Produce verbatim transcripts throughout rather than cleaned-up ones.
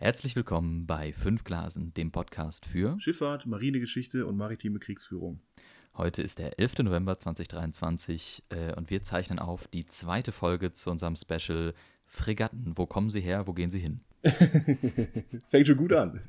Herzlich willkommen bei Fünf Glasen, dem Podcast für Schifffahrt, Marinegeschichte und maritime Kriegsführung. Heute ist der elfter November zweitausenddreiundzwanzig äh, und wir zeichnen auf die zweite Folge zu unserem Special Fregatten. Wo kommen sie her, wo gehen sie hin? Fängt schon gut an.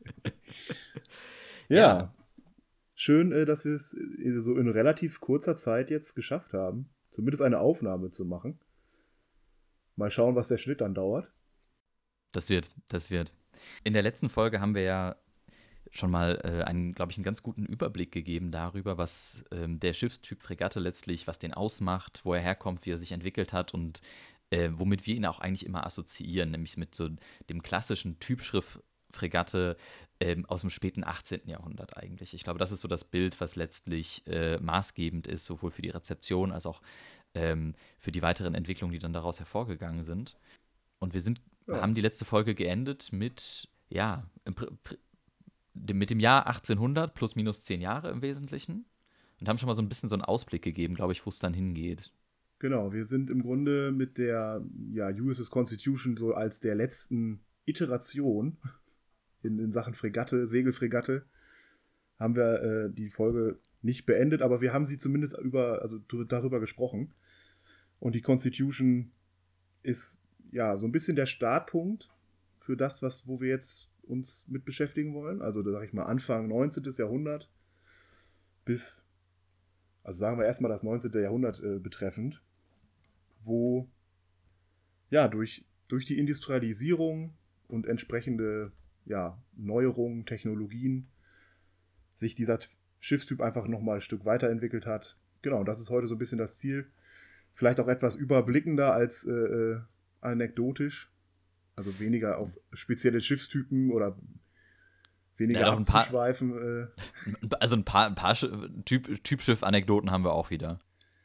ja, ja, schön, äh, dass wir es so in relativ kurzer Zeit jetzt geschafft haben, zumindest eine Aufnahme zu machen. Mal schauen, was der Schnitt dann dauert. Das wird, das wird. In der letzten Folge haben wir ja schon mal äh, einen, glaube ich, einen ganz guten Überblick gegeben darüber, was ähm, der Schiffstyp Fregatte letztlich, was den ausmacht, wo er herkommt, wie er sich entwickelt hat und äh, womit wir ihn auch eigentlich immer assoziieren, nämlich mit so dem klassischen Typschiff Fregatte ähm, aus dem späten achtzehnten Jahrhundert eigentlich. Ich glaube, das ist so das Bild, was letztlich äh, maßgebend ist, sowohl für die Rezeption als auch ähm, für die weiteren Entwicklungen, die dann daraus hervorgegangen sind. Und wir sind Ja. haben die letzte Folge geendet mit, ja, im Pr- Pr- mit dem Jahr achtzehnhundert plus minus zehn Jahre im Wesentlichen und haben schon mal so ein bisschen so einen Ausblick gegeben, glaube ich, wo es dann hingeht. Genau, wir sind im Grunde mit der ja, U S S Constitution so als der letzten Iteration in, in Sachen Fregatte, Segelfregatte, haben wir äh, die Folge nicht beendet, aber wir haben sie zumindest über, also darüber gesprochen. Und die Constitution ist ja so ein bisschen der Startpunkt für das, was, wo wir jetzt uns mit beschäftigen wollen. Also, da sage ich mal, Anfang neunzehnten. Jahrhundert bis, also sagen wir erstmal das neunzehnten. Jahrhundert äh, betreffend, wo ja durch, durch die Industrialisierung und entsprechende ja, Neuerungen, Technologien sich dieser Schiffstyp einfach nochmal ein Stück weiterentwickelt hat. Genau, das ist heute so ein bisschen das Ziel. Vielleicht auch etwas überblickender als äh, anekdotisch. Also weniger auf spezielle Schiffstypen oder weniger Ja, doch ein paar- abzuschweifen. Äh. Also ein paar, ein paar Sch- typ, Typschiff-Anekdoten haben wir auch wieder.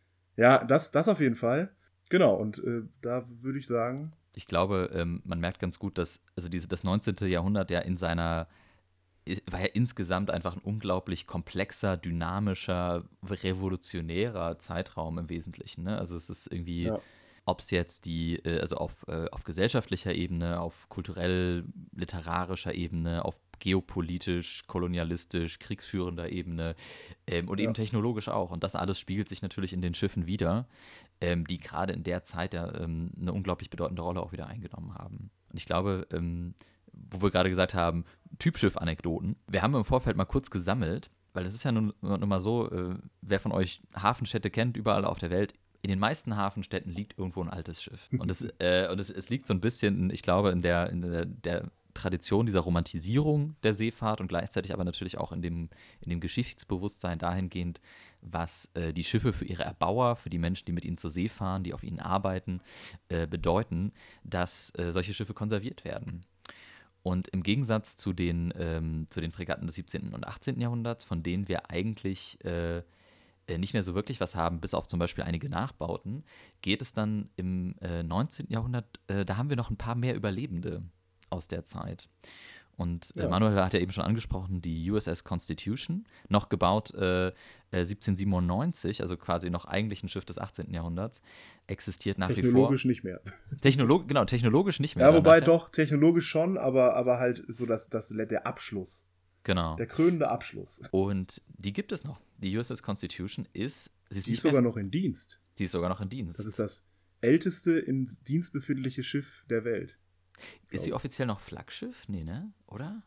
Ja, das, das auf jeden Fall. Genau, und äh, da würde ich sagen, Ich glaube, ähm, man merkt ganz gut, dass also diese, das neunzehnten. Jahrhundert ja in seiner war ja insgesamt einfach ein unglaublich komplexer, dynamischer, revolutionärer Zeitraum im Wesentlichen. Ne? Also es ist irgendwie, ja, ob es jetzt die, äh, also auf, äh, auf gesellschaftlicher Ebene, auf kulturell-literarischer Ebene, auf geopolitisch, kolonialistisch, kriegsführender Ebene ähm, und Ja. eben technologisch auch. Und das alles spiegelt sich natürlich in den Schiffen wieder, ähm, die gerade in der Zeit ja ähm, eine unglaublich bedeutende Rolle auch wieder eingenommen haben. Und ich glaube, ähm, wo wir gerade gesagt haben, Typschiff-Anekdoten. Wir haben im Vorfeld mal kurz gesammelt, weil das ist ja nun, nun mal so, äh, wer von euch Hafenstädte kennt, überall auf der Welt, in den meisten Hafenstädten liegt irgendwo ein altes Schiff. Und es, äh, und es, es liegt so ein bisschen, ich glaube, in der, in der, der Tradition dieser Romantisierung der Seefahrt und gleichzeitig aber natürlich auch in dem, in dem Geschichtsbewusstsein dahingehend, was äh, die Schiffe für ihre Erbauer, für die Menschen, die mit ihnen zur See fahren, die auf ihnen arbeiten, äh, bedeuten, dass äh, solche Schiffe konserviert werden. Und im Gegensatz zu den, ähm, zu den Fregatten des siebzehnten und achtzehnten. Jahrhunderts, von denen wir eigentlich äh, äh, nicht mehr so wirklich was haben, bis auf zum Beispiel einige Nachbauten, geht es dann im äh, neunzehnten. Jahrhundert, äh, da haben wir noch ein paar mehr Überlebende aus der Zeit. Und äh, Ja. Manuel hat ja eben schon angesprochen, die U S S Constitution, noch gebaut äh, äh, siebzehnhundertsiebenundneunzig, also quasi noch eigentlich ein Schiff des achtzehnten. Jahrhunderts, existiert nach wie vor. technologisch nicht mehr. Technolog genau, technologisch nicht mehr. Ja, dann wobei nachher. doch, technologisch schon, aber, aber halt so das, das, der Abschluss. Genau. Der krönende Abschluss. Und die gibt es noch. Die U S S Constitution ist, sie ist Die nicht ist sogar mehr, noch in Dienst. sie ist sogar noch in Dienst. Das ist das älteste in Dienst befindliche Schiff der Welt. Ist sie offiziell noch Flaggschiff? Nee, ne? Oder?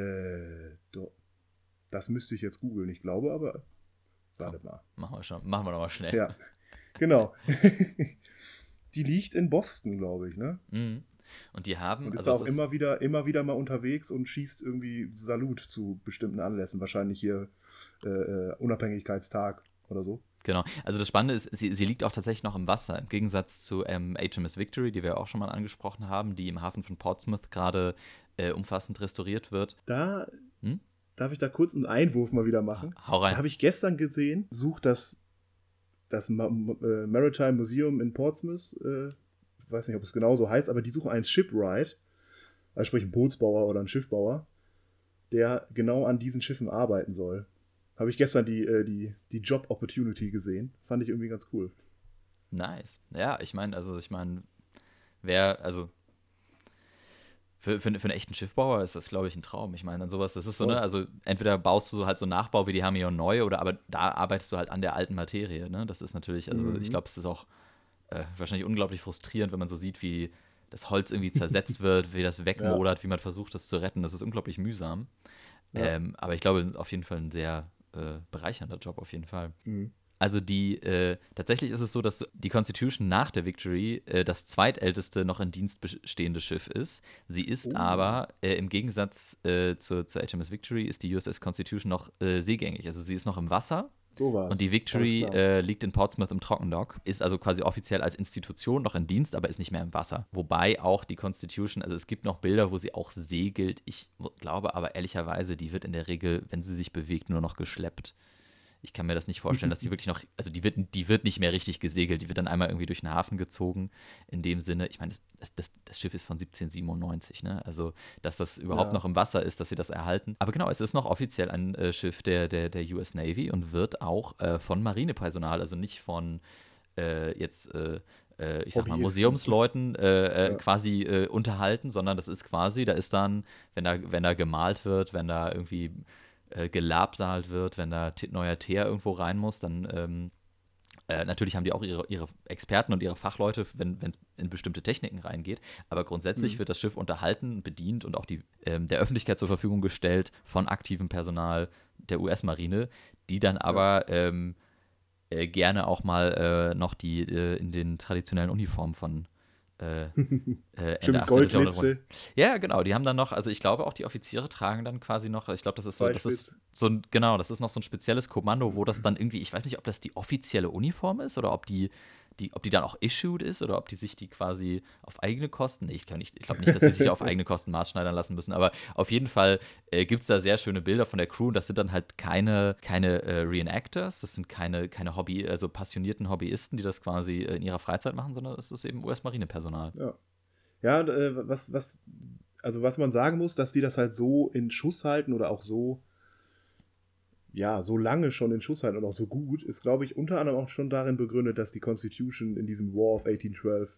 Äh, do, das müsste ich jetzt googeln, ich glaube, aber warte mal. Machen wir schon, machen wir nochmal schnell. Ja, genau. Die liegt in Boston, glaube ich, ne? Mhm. Und die haben, Und ist also auch es ist, immer wieder, immer wieder mal unterwegs und schießt irgendwie Salut zu bestimmten Anlässen. Wahrscheinlich hier äh, äh, Unabhängigkeitstag oder so. genau. Also das Spannende ist, sie, sie liegt auch tatsächlich noch im Wasser, im Gegensatz zu ähm, H M S Victory, die wir auch schon mal angesprochen haben, die im Hafen von Portsmouth gerade äh, umfassend restauriert wird. Da Hm? darf ich da kurz einen Einwurf mal wieder machen. Hau rein. Da habe ich gestern gesehen, sucht das, das Ma äh, Maritime Museum in Portsmouth, äh, ich weiß nicht, ob es genau so heißt, aber die suchen einen Shipwright, also sprich einen Bootsbauer oder einen Schiffbauer, der genau an diesen Schiffen arbeiten soll. Habe ich gestern die, äh, die, die Job Opportunity gesehen. Fand ich irgendwie ganz cool. Nice. Ja, ich meine, also ich meine, wer, also Für, für, für einen echten Schiffbauer ist das, glaube ich, ein Traum. Ich meine, an sowas, das ist so, Voll. ne, also entweder baust du halt so einen Nachbau wie die Hermione neu, oder aber da arbeitest du halt an der alten Materie, ne? Das ist natürlich, also ich Mhm. glaube, es ist auch äh, wahrscheinlich unglaublich frustrierend, wenn man so sieht, wie das Holz irgendwie zersetzt wird, wie das Ja, wegmodert, wie man versucht, das zu retten. Das ist unglaublich mühsam. ja. Ähm, aber ich glaube, auf jeden Fall ein sehr äh, bereichernder Job, auf jeden Fall. Mhm. Also die, äh, tatsächlich ist es so, dass die Constitution nach der Victory äh, das zweitälteste noch in Dienst bestehende Schiff ist. Sie ist Oh, aber, äh, im Gegensatz äh, zur, zur H M S Victory, ist die U S S Constitution noch äh, seegängig. Also sie ist noch im Wasser. Und die sowas. Alles Victory klar. äh, liegt in Portsmouth im Trockendock, ist also quasi offiziell als Institution noch in Dienst, aber ist nicht mehr im Wasser. Wobei auch die Constitution, also es gibt noch Bilder, wo sie auch segelt. Ich glaube aber ehrlicherweise, die wird in der Regel, wenn sie sich bewegt, nur noch geschleppt. Ich kann mir das nicht vorstellen, dass die wirklich noch, also die wird, die wird nicht mehr richtig gesegelt, die wird dann einmal irgendwie durch den Hafen gezogen. In dem Sinne, ich meine, das, das, das Schiff ist von siebzehnhundertsiebenundneunzig, ne? Also, dass das überhaupt Ja. noch im Wasser ist, dass sie das erhalten. Aber genau, es ist noch offiziell ein äh, Schiff der, der, der U S Navy und wird auch äh, von Marinepersonal, also nicht von äh, jetzt, äh, äh, ich sag mal, Hobbyisten. Museumsleuten äh, äh, Ja. quasi äh, unterhalten, sondern das ist quasi, da ist dann, wenn da, wenn da gemalt wird, wenn da irgendwie äh, gelabsalt wird, wenn da t- neuer Teer irgendwo rein muss, dann ähm, äh, natürlich haben die auch ihre, ihre Experten und ihre Fachleute, wenn es in bestimmte Techniken reingeht. Aber grundsätzlich Mhm. wird das Schiff unterhalten, bedient und auch die, ähm, der Öffentlichkeit zur Verfügung gestellt von aktivem Personal der U S-Marine, die dann Ja. aber ähm, äh, gerne auch mal äh, noch die äh, in den traditionellen Uniformen von äh, äh, Schön Ende mit achtzehnten. Jahrhundert. Goldlitze, Ja, genau, die haben dann noch, also ich glaube auch die Offiziere tragen dann quasi noch, ich glaube, das ist so, das ist Pfeilspitz. so ein, genau, das ist noch so ein spezielles Kommando, wo das dann irgendwie, ich weiß nicht, ob das die offizielle Uniform ist oder ob die, die, ob die dann auch issued ist oder ob die sich die quasi auf eigene Kosten, nee, ich, kann nicht, ich glaube nicht, dass sie sich auf eigene Kosten maßschneidern lassen müssen, aber auf jeden Fall äh, gibt es da sehr schöne Bilder von der Crew und das sind dann halt keine, keine äh, Reenactors, das sind keine, keine Hobby, also passionierten Hobbyisten, die das quasi äh, in ihrer Freizeit machen, sondern es ist eben U S-Marinepersonal. Ja. Ja, äh, was, was, also was man sagen muss, dass die das halt so in Schuss halten oder auch so, ja, so lange schon in Schuss halten und auch so gut, ist, glaube ich, unter anderem auch schon darin begründet, dass die Constitution in diesem War of achtzehnhundertzwölf,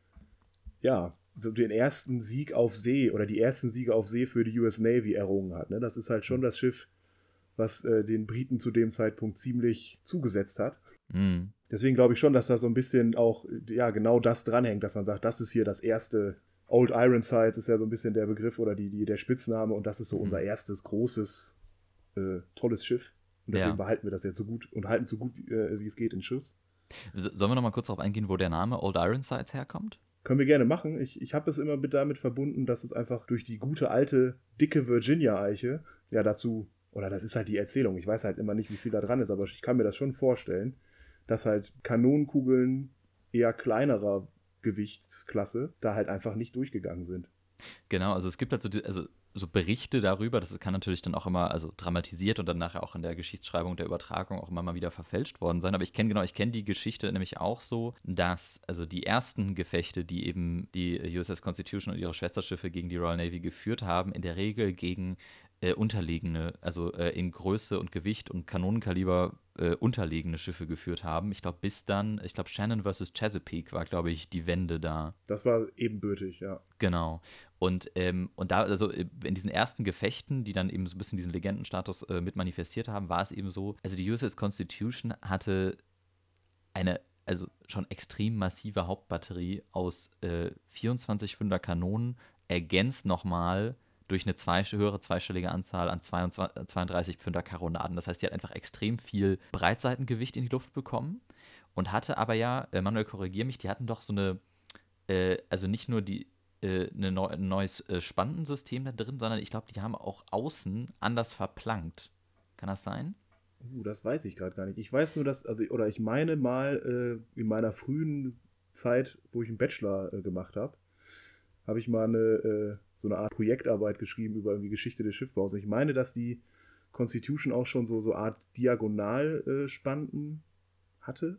ja, so den ersten Sieg auf See oder die ersten Siege auf See für die U S Navy errungen hat. Ne? Das ist halt schon das Schiff, was äh, den Briten zu dem Zeitpunkt ziemlich zugesetzt hat. Mhm. Deswegen glaube ich schon, dass da so ein bisschen auch, ja, genau das dranhängt, dass man sagt, das ist hier das erste. Old Ironsides ist ja so ein bisschen der Begriff oder die, die, der Spitzname und das ist so unser erstes großes, äh, tolles Schiff. Und deswegen Ja. behalten wir das jetzt so gut und halten es so gut, wie, äh, wie es geht in Schuss. So- Sollen wir noch mal kurz darauf eingehen, wo der Name Old Ironsides herkommt? Können wir gerne machen. Ich, ich habe es immer mit damit verbunden, dass es einfach durch die gute alte, dicke Virginia-Eiche, ja, dazu, oder das ist halt die Erzählung, ich weiß halt immer nicht, wie viel da dran ist, aber ich kann mir das schon vorstellen, dass halt Kanonenkugeln eher kleinerer Gewichtsklasse da halt einfach nicht durchgegangen sind. Genau, also es gibt halt so, die- also so Berichte darüber, das kann natürlich dann auch immer, also dramatisiert und dann nachher auch in der Geschichtsschreibung der Übertragung auch immer mal wieder verfälscht worden sein. Aber ich kenne genau, ich kenne die Geschichte nämlich auch so, dass also die ersten Gefechte, die eben die U S S Constitution und ihre Schwesterschiffe gegen die Royal Navy geführt haben, in der Regel gegen äh, unterlegene, also äh, in Größe und Gewicht und Kanonenkaliber äh, unterlegene Schiffe geführt haben. Ich glaube, bis dann, ich glaube, Shannon versus Chesapeake war, glaube ich, die Wende da. Das war ebenbürtig, ja. Genau. Und, ähm, und da, also äh, in diesen ersten Gefechten, die dann eben so ein bisschen diesen Legendenstatus äh, mit manifestiert haben, war es eben so, also die U S S Constitution hatte eine, also schon extrem massive Hauptbatterie aus äh, vierundzwanzig Pfünder Kanonen, ergänzt nochmal durch eine zwei, höhere zweistellige Anzahl an zweiundzwanzig, zweiunddreißig Pfünder Karonaden. Das heißt, die hat einfach extrem viel Breitseitengewicht in die Luft bekommen und hatte aber ja, äh, Manuel, korrigier mich, die hatten doch so eine, äh, also nicht nur die, äh, eine neu, ein neues äh, Spandensystem da drin, sondern ich glaube, die haben auch außen anders verplankt. Kann das sein? Uh, das weiß ich gerade gar nicht. Ich weiß nur, dass, also, oder ich meine mal äh, in meiner frühen Zeit, wo ich einen Bachelor äh, gemacht habe, habe ich mal eine, äh, so eine Art Projektarbeit geschrieben über irgendwie Geschichte des Schiffbaus. Und ich meine, dass die Constitution auch schon so so Art Diagonalspanden äh, hatte,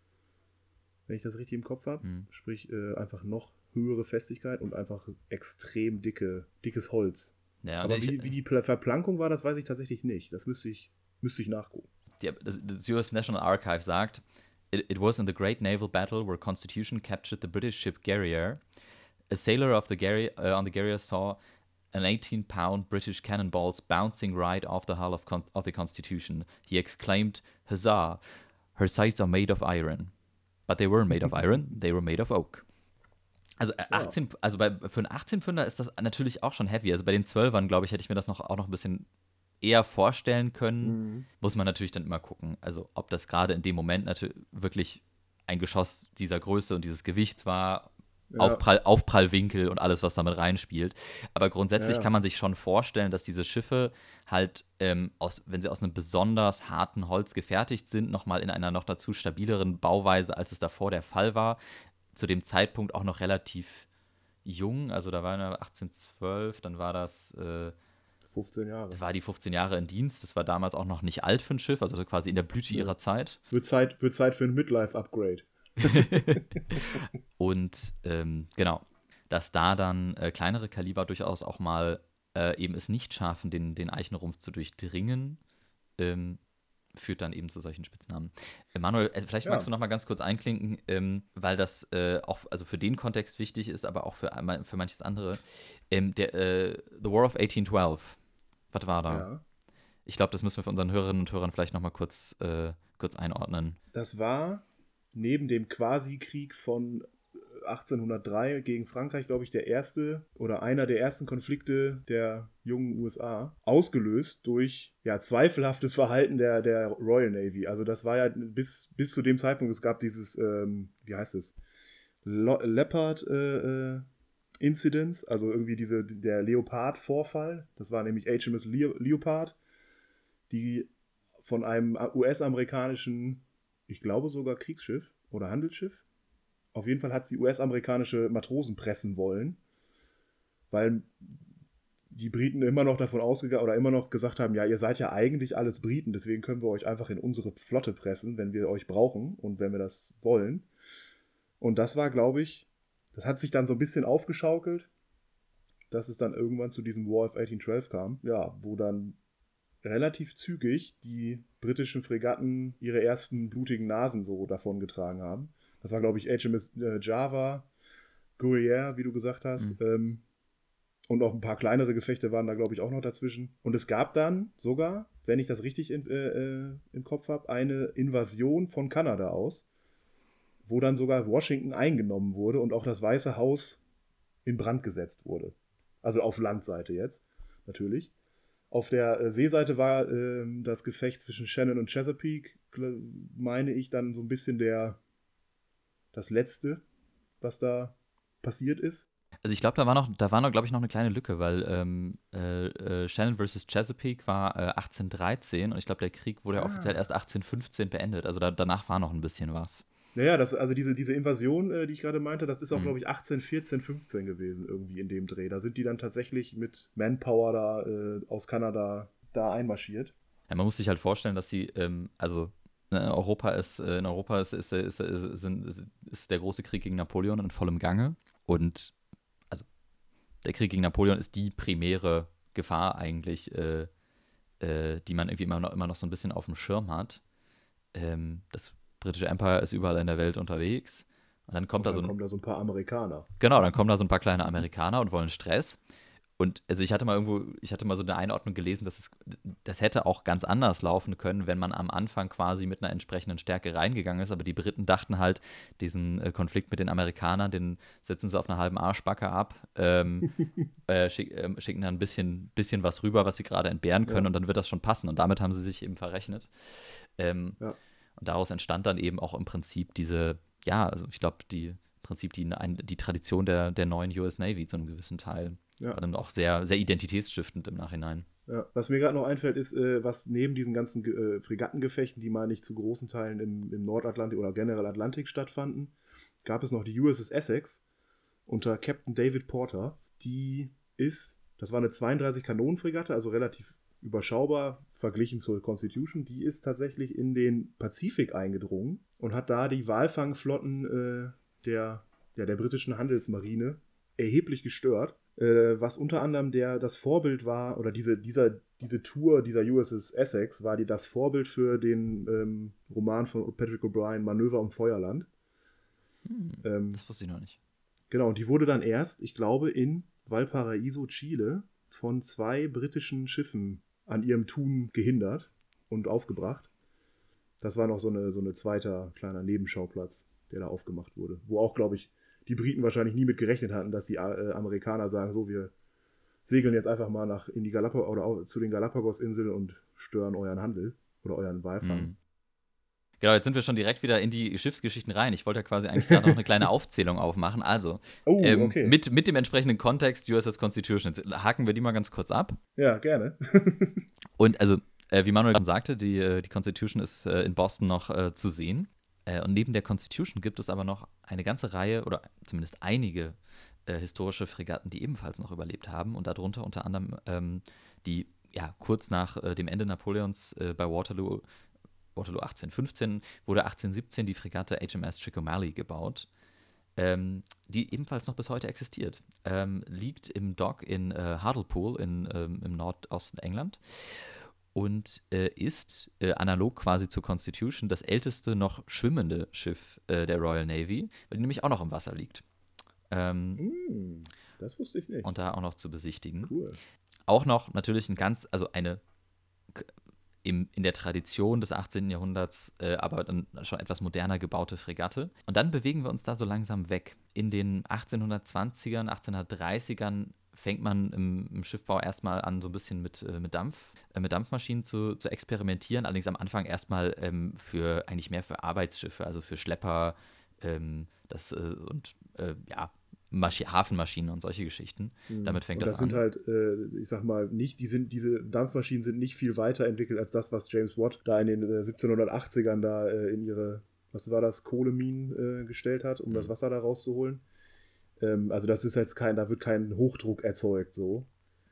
wenn ich das richtig im Kopf habe. Hm. Sprich, äh, einfach noch höhere Festigkeit und einfach extrem dicke, dickes Holz. Ja, Aber ich, wie, wie die Pla- Verplankung war, das weiß ich tatsächlich nicht. Das müsste ich, müsste ich nachgucken. die, das, das U S National Archive sagt, it, it was in the great naval battle where Constitution captured the British ship Guerriere A sailor of the Gary, uh, on the Guerriere saw an eighteen-pound British cannonballs bouncing right off the hull of, con- of the Constitution. He exclaimed, "Huzzah! Her sights are made of iron." But they weren't made of iron, they were made of oak. Also äh, achtzehn, also bei, für einen achtzehn-Pfünder ist das natürlich auch schon heavy. Also bei den zwölfern, glaube ich, hätte ich mir das noch, auch noch ein bisschen eher vorstellen können. Mhm. Muss man natürlich dann immer gucken. Also ob das gerade in dem Moment natürlich wirklich ein Geschoss dieser Größe und dieses Gewichts war, ja. Aufprall, Aufprallwinkel und alles, was damit reinspielt. Aber grundsätzlich ja. kann man sich schon vorstellen, dass diese Schiffe halt, ähm, aus, wenn sie aus einem besonders harten Holz gefertigt sind, nochmal in einer noch dazu stabileren Bauweise, als es davor der Fall war, zu dem Zeitpunkt auch noch relativ jung. Also da war er achtzehnhundertzwölf, dann war das äh, fünfzehn Jahre. War die fünfzehn Jahre in Dienst. Das war damals auch noch nicht alt für ein Schiff, also quasi in der Blüte ja. ihrer Zeit. Wird Zeit, wird Zeit für ein Midlife-Upgrade. Und ähm, genau, dass da dann äh, kleinere Kaliber durchaus auch mal äh, eben es nicht schaffen, den, den Eichenrumpf zu durchdringen, ähm, führt dann eben zu solchen Spitznamen. Äh, Manuel, äh, vielleicht ja. magst du noch mal ganz kurz einklinken, ähm, weil das äh, auch also für den Kontext wichtig ist, aber auch für, für manches andere. Ähm, der, äh, The War of eighteen twelve, was war da? Ja. Ich glaube, das müssen wir für unseren Hörerinnen und Hörern vielleicht noch mal kurz, äh, kurz einordnen. Das war neben dem Quasi-Krieg von achtzehnhundertdrei gegen Frankreich, glaube ich, der erste oder einer der ersten Konflikte der jungen U S A, ausgelöst durch ja, zweifelhaftes Verhalten der, der Royal Navy. Also das war ja bis, bis zu dem Zeitpunkt, es gab dieses, ähm, wie heißt es, Lo- Leopard äh, äh, Incidents, also irgendwie diese, der Leopard-Vorfall. Das war nämlich H M S Le- Leopard, die von einem U S-amerikanischen, ich glaube sogar Kriegsschiff oder Handelsschiff, auf jeden Fall hat sie U S-amerikanische Matrosen pressen wollen, weil die Briten immer noch davon ausgegangen oder immer noch gesagt haben, ja, ihr seid ja eigentlich alles Briten, deswegen können wir euch einfach in unsere Flotte pressen, wenn wir euch brauchen und wenn wir das wollen. Und das war, glaube ich, das hat sich dann so ein bisschen aufgeschaukelt, dass es dann irgendwann zu diesem War of eighteen twelve kam, ja, wo dann relativ zügig die britischen Fregatten ihre ersten blutigen Nasen so davongetragen haben. Das war, glaube ich, H M S äh, Java, Guerriere, wie du gesagt hast. Mhm. Ähm, und auch ein paar kleinere Gefechte waren da, glaube ich, auch noch dazwischen. Und es gab dann sogar, wenn ich das richtig in, äh, im Kopf habe, eine Invasion von Kanada aus, wo dann sogar Washington eingenommen wurde und auch das Weiße Haus in Brand gesetzt wurde. Also auf Landseite jetzt, natürlich. Auf der äh, Seeseite war äh, das Gefecht zwischen Shannon und Chesapeake, meine ich, dann so ein bisschen der das Letzte, was da passiert ist. Also ich glaube, da war noch, da war noch, glaube ich, noch eine kleine Lücke, weil ähm, äh, äh, Shannon versus Chesapeake war äh, achtzehnhundertdreizehn und ich glaube, der Krieg wurde ah. offiziell erst achtzehnhundertfünfzehn beendet. Also da, danach war noch ein bisschen was. Naja, das, also diese, diese Invasion, äh, die ich gerade meinte, das ist auch, mhm. glaube ich, achtzehnhundertvierzehn, fünfzehn gewesen, irgendwie in dem Dreh. Da sind die dann tatsächlich mit Manpower da äh, aus Kanada da einmarschiert. Ja, man muss sich halt vorstellen, dass sie, ähm, also Europa ist, in Europa ist, ist, ist, ist, ist, ist der große Krieg gegen Napoleon in vollem Gange. Und also der Krieg gegen Napoleon ist die primäre Gefahr eigentlich, äh, äh, die man irgendwie immer noch, immer noch so ein bisschen auf dem Schirm hat. Ähm, das britische Empire ist überall in der Welt unterwegs. Und dann kommt, und dann da, so ein, kommen da so ein paar Amerikaner. Genau, dann kommen da so ein paar kleine Amerikaner und wollen Stress. Und also ich hatte mal irgendwo, ich hatte mal so eine Einordnung gelesen, dass es, das hätte auch ganz anders laufen können, wenn man am Anfang quasi mit einer entsprechenden Stärke reingegangen ist. Aber die Briten dachten halt, diesen äh, Konflikt mit den Amerikanern, den setzen sie auf einer halben Arschbacke ab, ähm, äh, schick, äh, schicken dann ein bisschen, bisschen was rüber, was sie gerade entbehren können, ja. Und dann wird das schon passen. Und damit haben sie sich eben verrechnet. Ähm, ja. Und daraus entstand dann eben auch im Prinzip diese, ja, also ich glaube, die im Prinzip die, die Tradition der, der neuen U S Navy zu einem gewissen Teil. Ja. War dann auch sehr, sehr identitätsstiftend im Nachhinein. Ja. Was mir gerade noch einfällt, ist, äh, was neben diesen ganzen äh, Fregattengefechten, die, meine ich, zu großen Teilen im, im Nordatlantik oder generell Atlantik stattfanden, gab es noch die U S S Essex unter Captain David Porter. Die ist, das war eine zweiunddreißig-Kanonen-Fregatte, also relativ überschaubar verglichen zur Constitution. Die ist tatsächlich in den Pazifik eingedrungen und hat da die Walfangflotten äh, der, ja, der britischen Handelsmarine erheblich gestört. Was unter anderem der, das Vorbild war, oder diese, dieser, diese Tour dieser U S S Essex war die, das Vorbild für den ähm, Roman von Patrick O'Brian, Manöver um Feuerland. Hm, ähm, das wusste ich noch nicht. Genau, und die wurde dann erst, ich glaube, in Valparaiso, Chile, von zwei britischen Schiffen an ihrem Tun gehindert und aufgebracht. Das war noch so eine, so eine zweiter kleiner Nebenschauplatz, der da aufgemacht wurde. Wo auch, glaube ich, die Briten wahrscheinlich nie mit gerechnet hatten, dass die äh, Amerikaner sagen, so, wir segeln jetzt einfach mal nach in die Galapagos oder auch zu den Galapagos-Inseln und stören euren Handel oder euren Walfang. Mhm. Genau, jetzt sind wir schon direkt wieder in die Schiffsgeschichten rein. Ich wollte ja quasi eigentlich gerade noch eine kleine Aufzählung aufmachen. Also, Oh, ähm, okay. mit, mit dem entsprechenden Kontext U S S Constitution. Jetzt haken wir die mal ganz kurz ab. Ja, gerne. Und also, äh, wie Manuel schon sagte, die, äh, die Constitution ist äh, in Boston noch äh, zu sehen. Äh, und neben der Constitution gibt es aber noch eine ganze Reihe oder zumindest einige äh, historische Fregatten, die ebenfalls noch überlebt haben. Und darunter unter anderem ähm, die, ja, kurz nach äh, dem Ende Napoleons äh, bei Waterloo Waterloo achtzehnhundertfünfzehn wurde achtzehnhundertsiebzehn die Fregatte H M S Trincomalee gebaut, ähm, die ebenfalls noch bis heute existiert. Ähm, liegt im Dock in äh, Hartlepool in, ähm, im Nordosten England und äh, ist äh, analog quasi zur Constitution das älteste noch schwimmende Schiff äh, der Royal Navy, weil die nämlich auch noch im Wasser liegt. Ähm, mm, das wusste ich nicht. Und da auch noch zu besichtigen. Cool. Auch noch natürlich ein ganz, also eine Im, in der Tradition des achtzehnten Jahrhunderts, äh, aber dann schon etwas moderner gebaute Fregatte. Und dann bewegen wir uns da so langsam weg. In den achtzehnhundertzwanzigern, achtzehnhundertdreißigern fängt man im, im Schiffbau erstmal an, so ein bisschen mit, äh, mit, Dampf, äh, mit Dampfmaschinen zu, zu experimentieren. Allerdings am Anfang erstmal ähm, für eigentlich mehr für Arbeitsschiffe, also für Schlepper ähm, das, äh, und äh, ja, Maschi- Hafenmaschinen und solche Geschichten. Damit fängt und das, das sind an. halt, äh, ich sag mal, nicht, die sind, diese Dampfmaschinen sind nicht viel weiterentwickelt als das, was James Watt da in den äh, siebzehnhundertachtzigern da äh, in ihre, was war das, Kohleminen äh, gestellt hat, um Mhm. das Wasser da rauszuholen. Ähm, also das ist jetzt kein, da wird kein Hochdruck erzeugt so.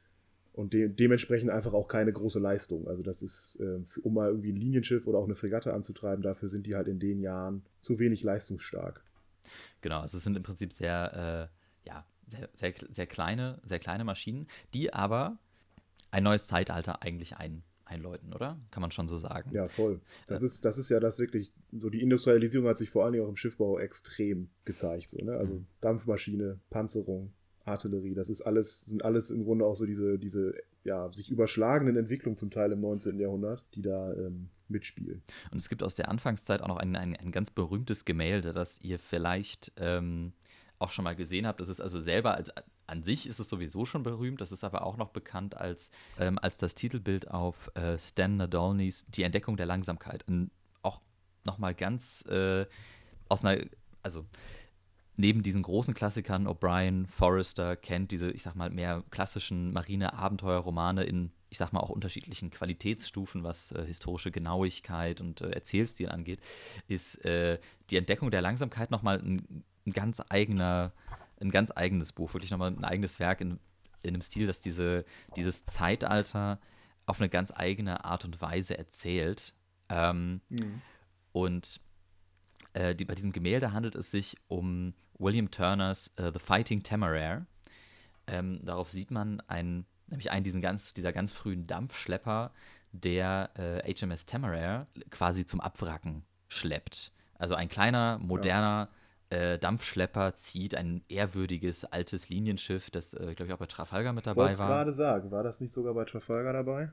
Und de- dementsprechend einfach auch keine große Leistung. Also das ist, äh, für, um mal irgendwie ein Linienschiff oder auch eine Fregatte anzutreiben, dafür sind die halt in den Jahren zu wenig leistungsstark. Genau, also es sind im Prinzip sehr, äh, ja, sehr, sehr, sehr, kleine, sehr kleine Maschinen, die aber ein neues Zeitalter eigentlich ein, einläuten, oder? Kann man schon so sagen. Ja, voll. Das, Äh, ist, das ist ja das wirklich, so die Industrialisierung hat sich vor allen Dingen auch im Schiffbau extrem gezeigt. So, ne? Also Mhm. Dampfmaschine, Panzerung, Artillerie, das ist alles, sind alles im Grunde auch so diese, diese ja, sich überschlagenen Entwicklungen zum Teil im neunzehnten Jahrhundert, die da ähm, mitspielen. Und es gibt aus der Anfangszeit auch noch ein, ein, ein ganz berühmtes Gemälde, das ihr vielleicht ähm, auch schon mal gesehen habt. Das ist also selber, als, an sich ist es sowieso schon berühmt, das ist aber auch noch bekannt als, ähm, als das Titelbild auf äh, Stan Nadolnys Die Entdeckung der Langsamkeit. Und auch nochmal ganz äh, aus einer, also neben diesen großen Klassikern, O'Brien, Forrester, Kent, diese, ich sag mal, mehr klassischen Marine-Abenteuerromane in, ich sag mal, auch unterschiedlichen Qualitätsstufen, was äh, historische Genauigkeit und äh, Erzählstil angeht, ist äh, die Entdeckung der Langsamkeit nochmal ein, ein ganz eigener, ein ganz eigenes Buch, wirklich nochmal ein eigenes Werk in, in einem Stil, das diese, dieses Zeitalter auf eine ganz eigene Art und Weise erzählt. Ähm, Mhm. und äh, die, bei diesem Gemälde handelt es sich um William Turners uh, The Fighting Temeraire. Ähm, darauf sieht man einen, nämlich einen diesen ganz, dieser ganz frühen Dampfschlepper, der äh, H M S Temeraire quasi zum Abwracken schleppt. Also ein kleiner, moderner äh, Dampfschlepper zieht ein ehrwürdiges, altes Linienschiff, das, äh, glaube ich, auch bei Trafalgar mit Ich wollte dabei es war. gerade sagen, war das nicht sogar bei Trafalgar dabei?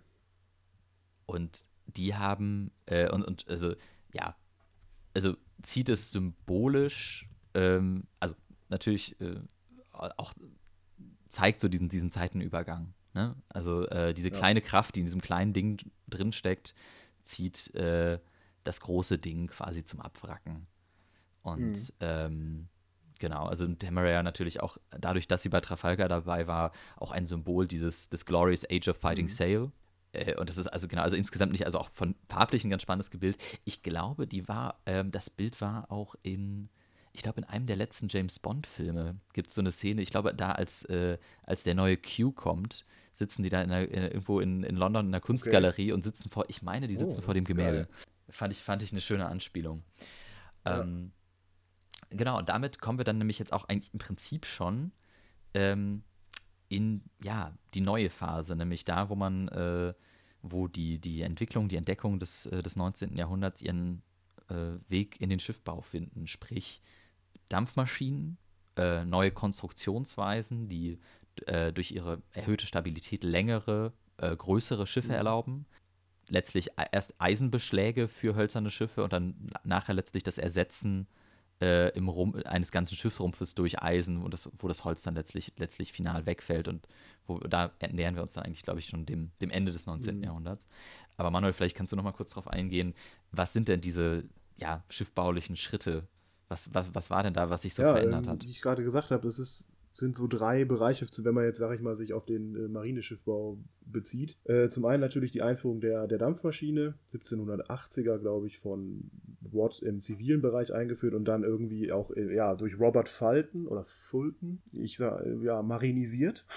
Und die haben, äh, und, und also, ja, also zieht es symbolisch, ähm, also natürlich äh, auch zeigt so diesen, diesen Zeitenübergang. Ne? Also äh, diese Ja. kleine Kraft, die in diesem kleinen Ding drin steckt, zieht äh, das große Ding quasi zum Abwracken. Und Mhm. ähm, genau, also Temeraire natürlich auch dadurch, dass sie bei Trafalgar dabei war, auch ein Symbol dieses des Glorious Age of Fighting Mhm. Sail. Äh, und das ist also genau, also insgesamt nicht, also auch von farblich ein ganz spannendes Bild. Ich glaube, die war, ähm, das Bild war auch in, ich glaube, in einem der letzten James Bond-Filme gibt es so eine Szene, ich glaube, da als, äh, als der neue Q kommt, sitzen die da in der, in, irgendwo in, in London in der Kunstgalerie und sitzen vor, ich meine, die Oh, sitzen das vor dem ist Gemälde. geil. Fand ich, fand ich eine schöne Anspielung. Ja. Ähm, Genau, und damit kommen wir dann nämlich jetzt auch eigentlich im Prinzip schon ähm, in ja, die neue Phase, nämlich da, wo man, äh, wo die, die Entwicklung, die Entdeckung des, äh, des neunzehnten Jahrhunderts ihren äh, Weg in den Schiffbau finden, sprich Dampfmaschinen äh, neue Konstruktionsweisen, die äh, durch ihre erhöhte Stabilität längere, äh, größere Schiffe Mhm. erlauben. Letztlich erst Eisenbeschläge für hölzerne Schiffe und dann nachher letztlich das Ersetzen äh, im Rum, eines ganzen Schiffsrumpfes durch Eisen, wo das, wo das Holz dann letztlich, letztlich final wegfällt. Und wo, da nähern wir uns dann eigentlich, glaube ich, schon dem, dem Ende des neunzehnten. Mhm. Jahrhunderts. Aber Manuel, vielleicht kannst du noch mal kurz darauf eingehen, was sind denn diese ja, schiffbaulichen Schritte? Was, was, was war denn da, was sich so Ja, verändert ähm, hat? wie ich gerade gesagt habe, es ist, sind so drei Bereiche, wenn man jetzt, sage ich mal, sich auf den äh, Marineschiffbau bezieht. Äh, zum einen natürlich die Einführung der, der Dampfmaschine, siebzehnhundertachtziger, glaube ich, von Watt im zivilen Bereich eingeführt und dann irgendwie auch äh, ja, durch Robert Fulton oder Fulton, ich sag, äh, ja, marinisiert.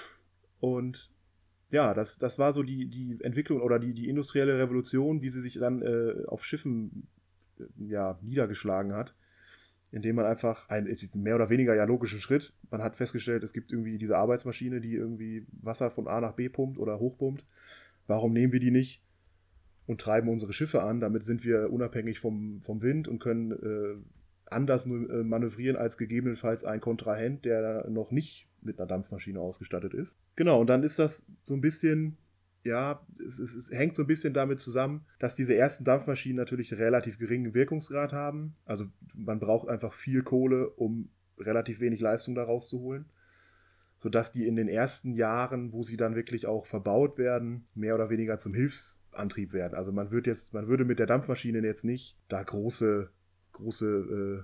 Und ja, das, das war so die, die Entwicklung oder die, die industrielle Revolution, wie sie sich dann äh, auf Schiffen äh, ja, niedergeschlagen hat, indem man einfach einen mehr oder weniger ja logischen Schritt, man hat festgestellt, es gibt irgendwie diese Arbeitsmaschine, die irgendwie Wasser von A nach B pumpt oder hochpumpt. Warum nehmen wir die nicht und treiben unsere Schiffe an? Damit sind wir unabhängig vom, vom Wind und können äh, anders äh, manövrieren als gegebenenfalls ein Kontrahent, der noch nicht mit einer Dampfmaschine ausgestattet ist. Genau, und dann ist das so ein bisschen, ja, es, es, es hängt so ein bisschen damit zusammen, dass diese ersten Dampfmaschinen natürlich relativ geringen Wirkungsgrad haben. Also man braucht einfach viel Kohle, um relativ wenig Leistung daraus zu holen. Sodass die in den ersten Jahren, wo sie dann wirklich auch verbaut werden, mehr oder weniger zum Hilfsantrieb werden. Also man wird jetzt, man würde mit der Dampfmaschine jetzt nicht da große, große äh,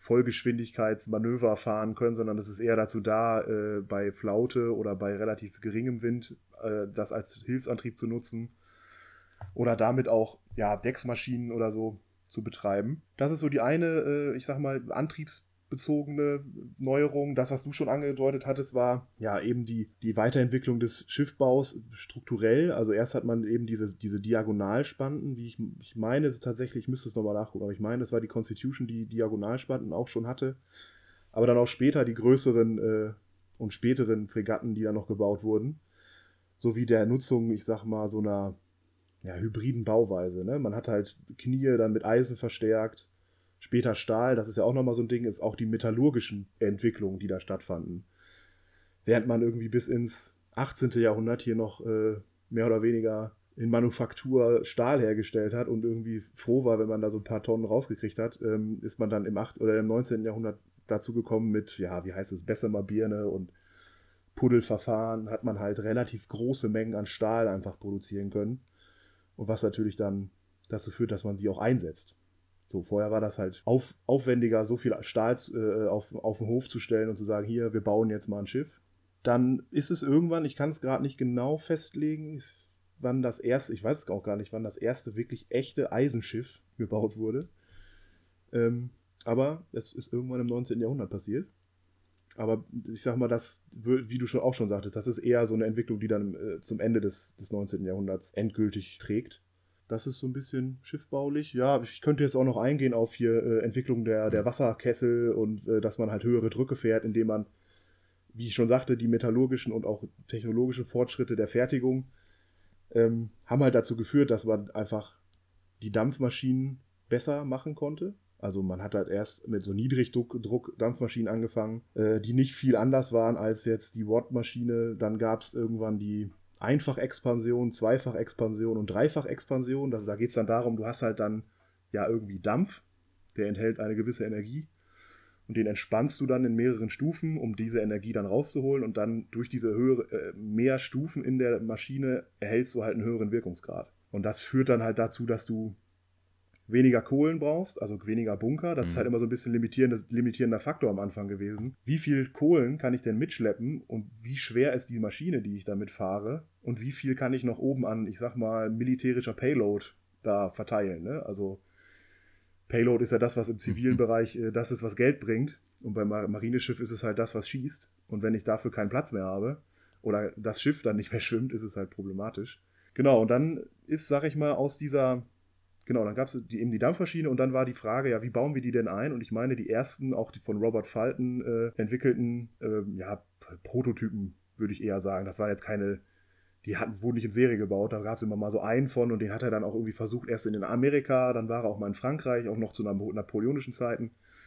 Vollgeschwindigkeitsmanöver fahren können, sondern das ist eher dazu da, äh, bei Flaute oder bei relativ geringem Wind äh, das als Hilfsantrieb zu nutzen oder damit auch ja, Decksmaschinen oder so zu betreiben. Das ist so die eine, äh, ich sag mal, antriebsbezogene Neuerung. Das, was du schon angedeutet hattest, war ja eben die, die Weiterentwicklung des Schiffbaus strukturell. Also erst hat man eben diese, diese Diagonalspanten, wie ich, ich meine, es ist tatsächlich, ich müsste es nochmal nachgucken, aber ich meine, es war die Constitution, die Diagonalspanten auch schon hatte. Aber dann auch später die größeren äh, und späteren Fregatten, die dann noch gebaut wurden. Sowie der Nutzung, ich sag mal, so einer ja, hybriden Bauweise. Ne? Man hat halt Knie dann mit Eisen verstärkt, später Stahl, das ist ja auch nochmal so ein Ding, ist auch die metallurgischen Entwicklungen, die da stattfanden. Während man irgendwie bis ins achtzehnten. Jahrhundert hier noch äh, mehr oder weniger in Manufaktur Stahl hergestellt hat und irgendwie froh war, wenn man da so ein paar Tonnen rausgekriegt hat, ähm, ist man dann im achtzehnten oder im neunzehnten. Jahrhundert dazu gekommen mit, ja, wie heißt es, Bessemer Birne und Puddelverfahren, hat man halt relativ große Mengen an Stahl einfach produzieren können. Und was natürlich dann dazu führt, dass man sie auch einsetzt. So, vorher war das halt auf, aufwendiger, so viel Stahl äh, auf, auf den Hof zu stellen und zu sagen, hier, wir bauen jetzt mal ein Schiff. Dann ist es irgendwann, ich kann es gerade nicht genau festlegen, wann das erste, ich weiß es auch gar nicht, wann das erste wirklich echte Eisenschiff gebaut wurde. Ähm, aber es ist irgendwann im neunzehnten. Jahrhundert passiert. Aber ich sag mal, das, wie du schon auch schon sagtest, das ist eher so eine Entwicklung, die dann äh, zum Ende des, des neunzehnten. Jahrhunderts endgültig trägt. Das ist so ein bisschen schiffbaulich. Ja, ich könnte jetzt auch noch eingehen auf hier äh, Entwicklung der, der Wasserkessel und äh, dass man halt höhere Drücke fährt, indem man, wie ich schon sagte, die metallurgischen und auch technologischen Fortschritte der Fertigung ähm, haben halt dazu geführt, dass man einfach die Dampfmaschinen besser machen konnte. Also man hat halt erst mit so Niedrigdruck-Dampfmaschinen angefangen, äh, die nicht viel anders waren als jetzt die Watt-Maschine. Dann gab es irgendwann die Einfachexpansion, Zweifachexpansion und Dreifachexpansion. Also da geht es dann darum, du hast halt dann ja irgendwie Dampf, der enthält eine gewisse Energie und den entspannst du dann in mehreren Stufen, um diese Energie dann rauszuholen und dann durch diese höhere, äh, mehr Stufen in der Maschine erhältst du halt einen höheren Wirkungsgrad. Und das führt dann halt dazu, dass du weniger Kohlen brauchst, also weniger Bunker. Das mhm. ist halt immer so ein bisschen limitierender Faktor am Anfang gewesen. Wie viel Kohlen kann ich denn mitschleppen und wie schwer ist die Maschine, die ich damit fahre und wie viel kann ich noch oben an, ich sag mal, militärischer Payload da verteilen. Ne? Also Payload ist ja das, was im zivilen mhm. Bereich äh, das ist, was Geld bringt. Und beim Marineschiff ist es halt das, was schießt. Und wenn ich dafür keinen Platz mehr habe oder das Schiff dann nicht mehr schwimmt, ist es halt problematisch. Genau, und dann ist, sag ich mal, aus dieser Genau, dann gab es die, eben die Dampfmaschine und dann war die Frage, ja, wie bauen wir die denn ein? Und ich meine, die ersten, auch die von Robert Fulton äh, entwickelten, äh, ja, Prototypen, würde ich eher sagen. Das waren jetzt keine, die hatten, wurden nicht in Serie gebaut, da gab es immer mal so einen von und den hat er dann auch irgendwie versucht, erst in Amerika, dann war er auch mal in Frankreich, auch noch zu napoleonischen Zeiten.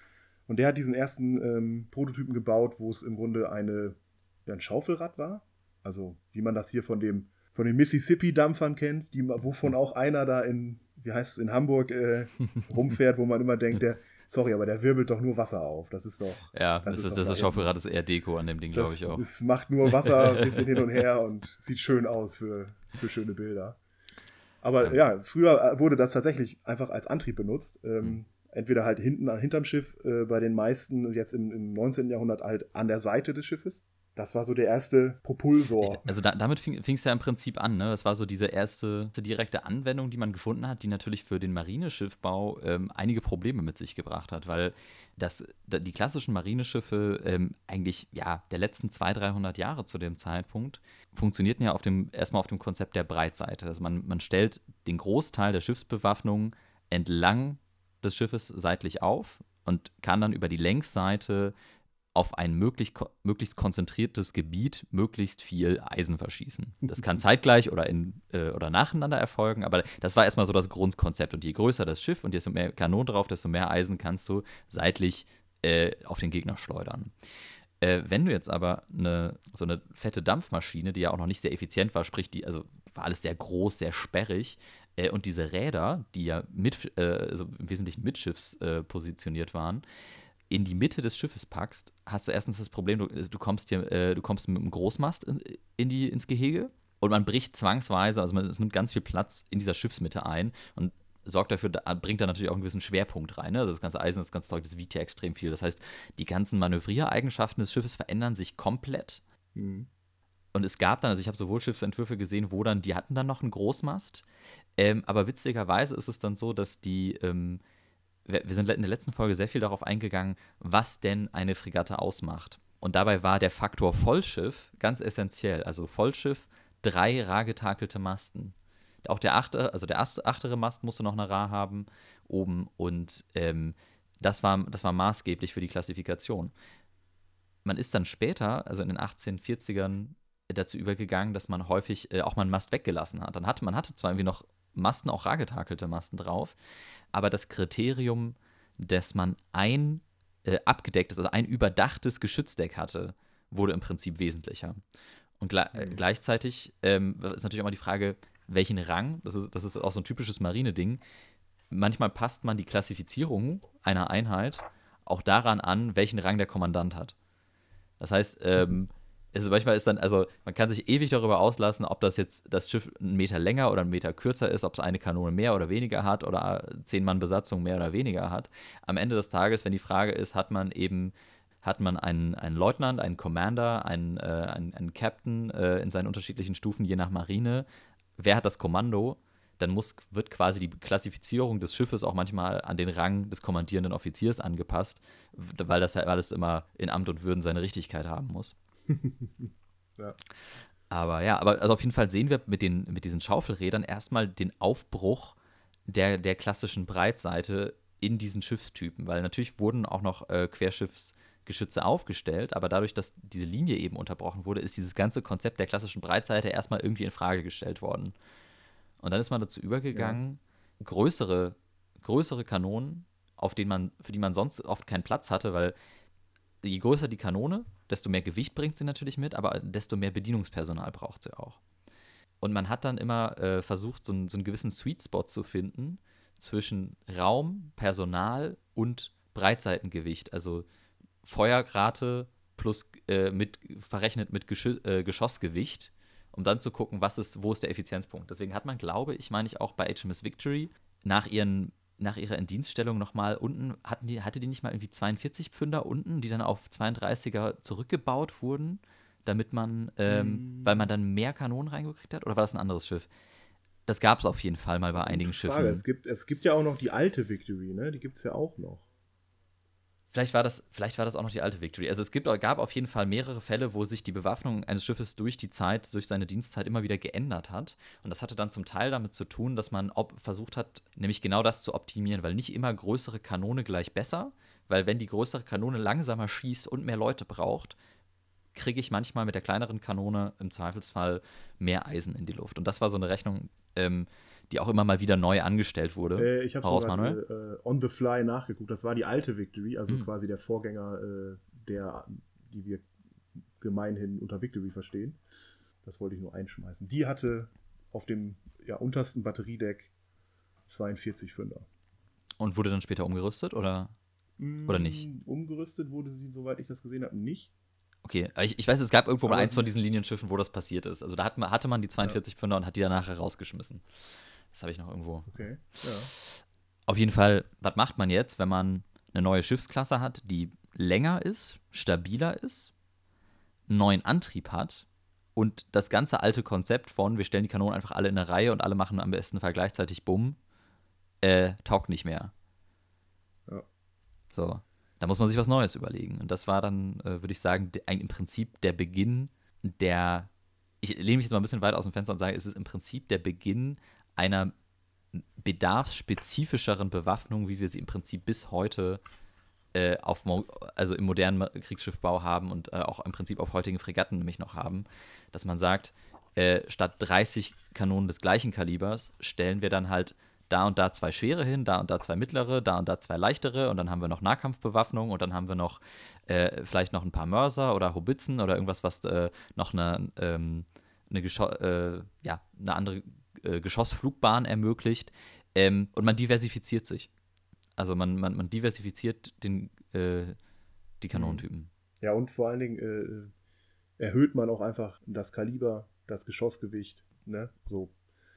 Und der hat diesen ersten ähm, Prototypen gebaut, wo es im Grunde eine, ja, ein Schaufelrad war. Also wie man das hier von dem von den Mississippi-Dampfern kennt, die, wovon auch einer da in, wie heißt es, in Hamburg äh, rumfährt, wo man immer denkt, der, sorry, aber der wirbelt doch nur Wasser auf. Das ist doch. Ja, das, das ist, das, das Schaufelrad ist eher Deko an dem Ding, glaube ich auch. Es macht nur Wasser ein bisschen hin und her und sieht schön aus für, für schöne Bilder. Aber ja. ja, früher wurde das tatsächlich einfach als Antrieb benutzt. Ähm, hm. Entweder halt hinten hinterm Schiff, äh, bei den meisten jetzt im, im neunzehnten. Jahrhundert halt an der Seite des Schiffes. Das war so der erste Propulsor. Ich, also da, damit fing es ja im Prinzip an. Ne? Das war so diese erste direkte Anwendung, die man gefunden hat, die natürlich für den Marineschiffbau ähm, einige Probleme mit sich gebracht hat, weil das, die klassischen Marineschiffe ähm, eigentlich ja der letzten zweihundert, dreihundert Jahre zu dem Zeitpunkt funktionierten ja auf dem, erstmal auf dem Konzept der Breitseite. Also man, man stellt den Großteil der Schiffsbewaffnung entlang des Schiffes seitlich auf und kann dann über die Längsseite auf ein möglich, möglichst konzentriertes Gebiet möglichst viel Eisen verschießen. Das kann zeitgleich oder, in, äh, oder nacheinander erfolgen, aber das war erstmal so das Grundkonzept. Und je größer das Schiff und desto mehr Kanonen drauf, desto mehr Eisen kannst du seitlich äh, auf den Gegner schleudern. Äh, wenn du jetzt aber eine, so eine fette Dampfmaschine, die ja auch noch nicht sehr effizient war, sprich, die, also war alles sehr groß, sehr sperrig, äh, und diese Räder, die ja mit, äh, also im Wesentlichen mitschiffs äh, positioniert waren, in die Mitte des Schiffes packst, hast du erstens das Problem, du, du, kommst, hier, äh, du kommst mit einem Großmast in, in die, ins Gehege und man bricht zwangsweise, also man, es nimmt ganz viel Platz in dieser Schiffsmitte ein und sorgt dafür, da, bringt da natürlich auch einen gewissen Schwerpunkt rein. Ne? Also das ganze Eisen, das ganze Zeug, das wiegt ja extrem viel. Das heißt, die ganzen Manövriereigenschaften des Schiffes verändern sich komplett. Mhm. Und es gab dann, also ich habe sowohl Schiffsentwürfe gesehen, wo dann, die hatten dann noch einen Großmast, ähm, aber witzigerweise ist es dann so, dass die ähm, wir sind in der letzten Folge sehr viel darauf eingegangen, was denn eine Fregatte ausmacht. Und dabei war der Faktor Vollschiff ganz essentiell. Also Vollschiff, drei rar getakelte Masten. Auch der achte, also der achtere Mast musste noch eine Ra haben oben. Und ähm, das war, das war maßgeblich für die Klassifikation. Man ist dann später, also in den achtzehnhundertvierzigern, dazu übergegangen, dass man häufig äh, auch mal einen Mast weggelassen hat. Dann hatte man hatte zwar irgendwie noch Masten, auch rar getakelte Masten drauf, aber das Kriterium, dass man ein äh, abgedecktes, also ein überdachtes Geschützdeck hatte, wurde im Prinzip wesentlicher. Und gle- mhm. äh, gleichzeitig ähm, ist natürlich auch mal die Frage, welchen Rang, das ist, das ist auch so ein typisches Marine-Ding, manchmal passt man die Klassifizierung einer Einheit auch daran an, welchen Rang der Kommandant hat. Das heißt, ähm, mhm. Also manchmal ist dann, also man kann sich ewig darüber auslassen, ob das jetzt das Schiff einen Meter länger oder einen Meter kürzer ist, ob es eine Kanone mehr oder weniger hat oder zehn Mann Besatzung mehr oder weniger hat. Am Ende des Tages, wenn die Frage ist, hat man eben, hat man einen, einen Leutnant, einen Commander, einen, äh, einen, einen Captain äh, in seinen unterschiedlichen Stufen, je nach Marine, wer hat das Kommando, dann muss, wird quasi die Klassifizierung des Schiffes auch manchmal an den Rang des kommandierenden Offiziers angepasst, weil das ja alles immer in Amt und Würden seine Richtigkeit haben muss. Ja. Aber ja, aber also auf jeden Fall sehen wir mit, den, mit diesen Schaufelrädern erstmal den Aufbruch der, der klassischen Breitseite in diesen Schiffstypen, weil natürlich wurden auch noch äh, Querschiffsgeschütze aufgestellt, aber dadurch, dass diese Linie eben unterbrochen wurde, ist dieses ganze Konzept der klassischen Breitseite erstmal irgendwie in Frage gestellt worden. Und dann ist man dazu übergegangen, ja. größere, größere Kanonen, auf denen man, für die man sonst oft keinen Platz hatte, weil je größer die Kanone, desto mehr Gewicht bringt sie natürlich mit, aber desto mehr Bedienungspersonal braucht sie auch. Und man hat dann immer äh, versucht, so, ein, so einen gewissen Sweet Spot zu finden zwischen Raum, Personal und Breitseitengewicht, also Feuerrate plus äh, mit, verrechnet mit Geschü- äh, Geschossgewicht, um dann zu gucken, was ist, wo ist der Effizienzpunkt. Deswegen hat man, glaube ich, meine ich auch bei H M S Victory nach ihren nach ihrer Indienststellung nochmal unten, hatten die, hatte die nicht mal irgendwie zweiundvierzig Pfünder unten, die dann auf zweiunddreißiger zurückgebaut wurden, damit man, ähm, mm. weil man dann mehr Kanonen reingekriegt hat? Oder war das ein anderes Schiff? Das gab es auf jeden Fall mal bei einigen Frage. Schiffen. Es gibt, es gibt ja auch noch die alte Victory, ne? Die gibt es ja auch noch. Vielleicht war, das, vielleicht war das auch noch die alte Victory. Also es gibt, gab auf jeden Fall mehrere Fälle, wo sich die Bewaffnung eines Schiffes durch die Zeit, durch seine Dienstzeit immer wieder geändert hat. Und das hatte dann zum Teil damit zu tun, dass man ob, versucht hat, nämlich genau das zu optimieren, weil nicht immer größere Kanone gleich besser, weil wenn die größere Kanone langsamer schießt und mehr Leute braucht, kriege ich manchmal mit der kleineren Kanone im Zweifelsfall mehr Eisen in die Luft. Und das war so eine Rechnung, ähm, die auch immer mal wieder neu angestellt wurde. Äh, ich habe sogar äh, on the fly nachgeguckt. Das war die alte Victory, also mhm. quasi der Vorgänger, äh, der, die wir gemeinhin unter Victory verstehen. Das wollte ich nur einschmeißen. Die hatte auf dem ja, untersten Batteriedeck zweiundvierzig Pfünder. Und wurde dann später umgerüstet, oder, mm, oder nicht? Umgerüstet wurde sie, soweit ich das gesehen habe, nicht. Okay, ich, ich weiß, es gab irgendwo aber mal eins von diesen Linienschiffen, wo das passiert ist. Also da hat man, hatte man die zweiundvierzig ja. Pfünder und hat die danach rausgeschmissen. Das habe ich noch irgendwo. Okay, ja. Auf jeden Fall, was macht man jetzt, wenn man eine neue Schiffsklasse hat, die länger ist, stabiler ist, einen neuen Antrieb hat und das ganze alte Konzept von, wir stellen die Kanonen einfach alle in eine Reihe und alle machen am besten Fall gleichzeitig Bumm, äh, taugt nicht mehr. Ja. So, da muss man sich was Neues überlegen. Und das war dann, äh, würde ich sagen, de- im Prinzip der Beginn der, ich lehne mich jetzt mal ein bisschen weit aus dem Fenster und sage, es ist im Prinzip der Beginn einer bedarfsspezifischeren Bewaffnung, wie wir sie im Prinzip bis heute äh, auf mo- also im modernen Kriegsschiffbau haben und äh, auch im Prinzip auf heutigen Fregatten nämlich noch haben, dass man sagt, äh, statt dreißig Kanonen des gleichen Kalibers stellen wir dann halt da und da zwei schwere hin, da und da zwei mittlere, da und da zwei leichtere und dann haben wir noch Nahkampfbewaffnung und dann haben wir noch äh, vielleicht noch ein paar Mörser oder Haubitzen oder irgendwas, was äh, noch eine, ähm, eine, Gescho- äh, ja, eine andere äh, Geschossflugbahn ermöglicht ähm, und man diversifiziert sich. Also man, man, man diversifiziert den, äh, die Kanonentypen. Ja, und vor allen Dingen äh, erhöht man auch einfach das Kaliber, das Geschossgewicht, ne, so.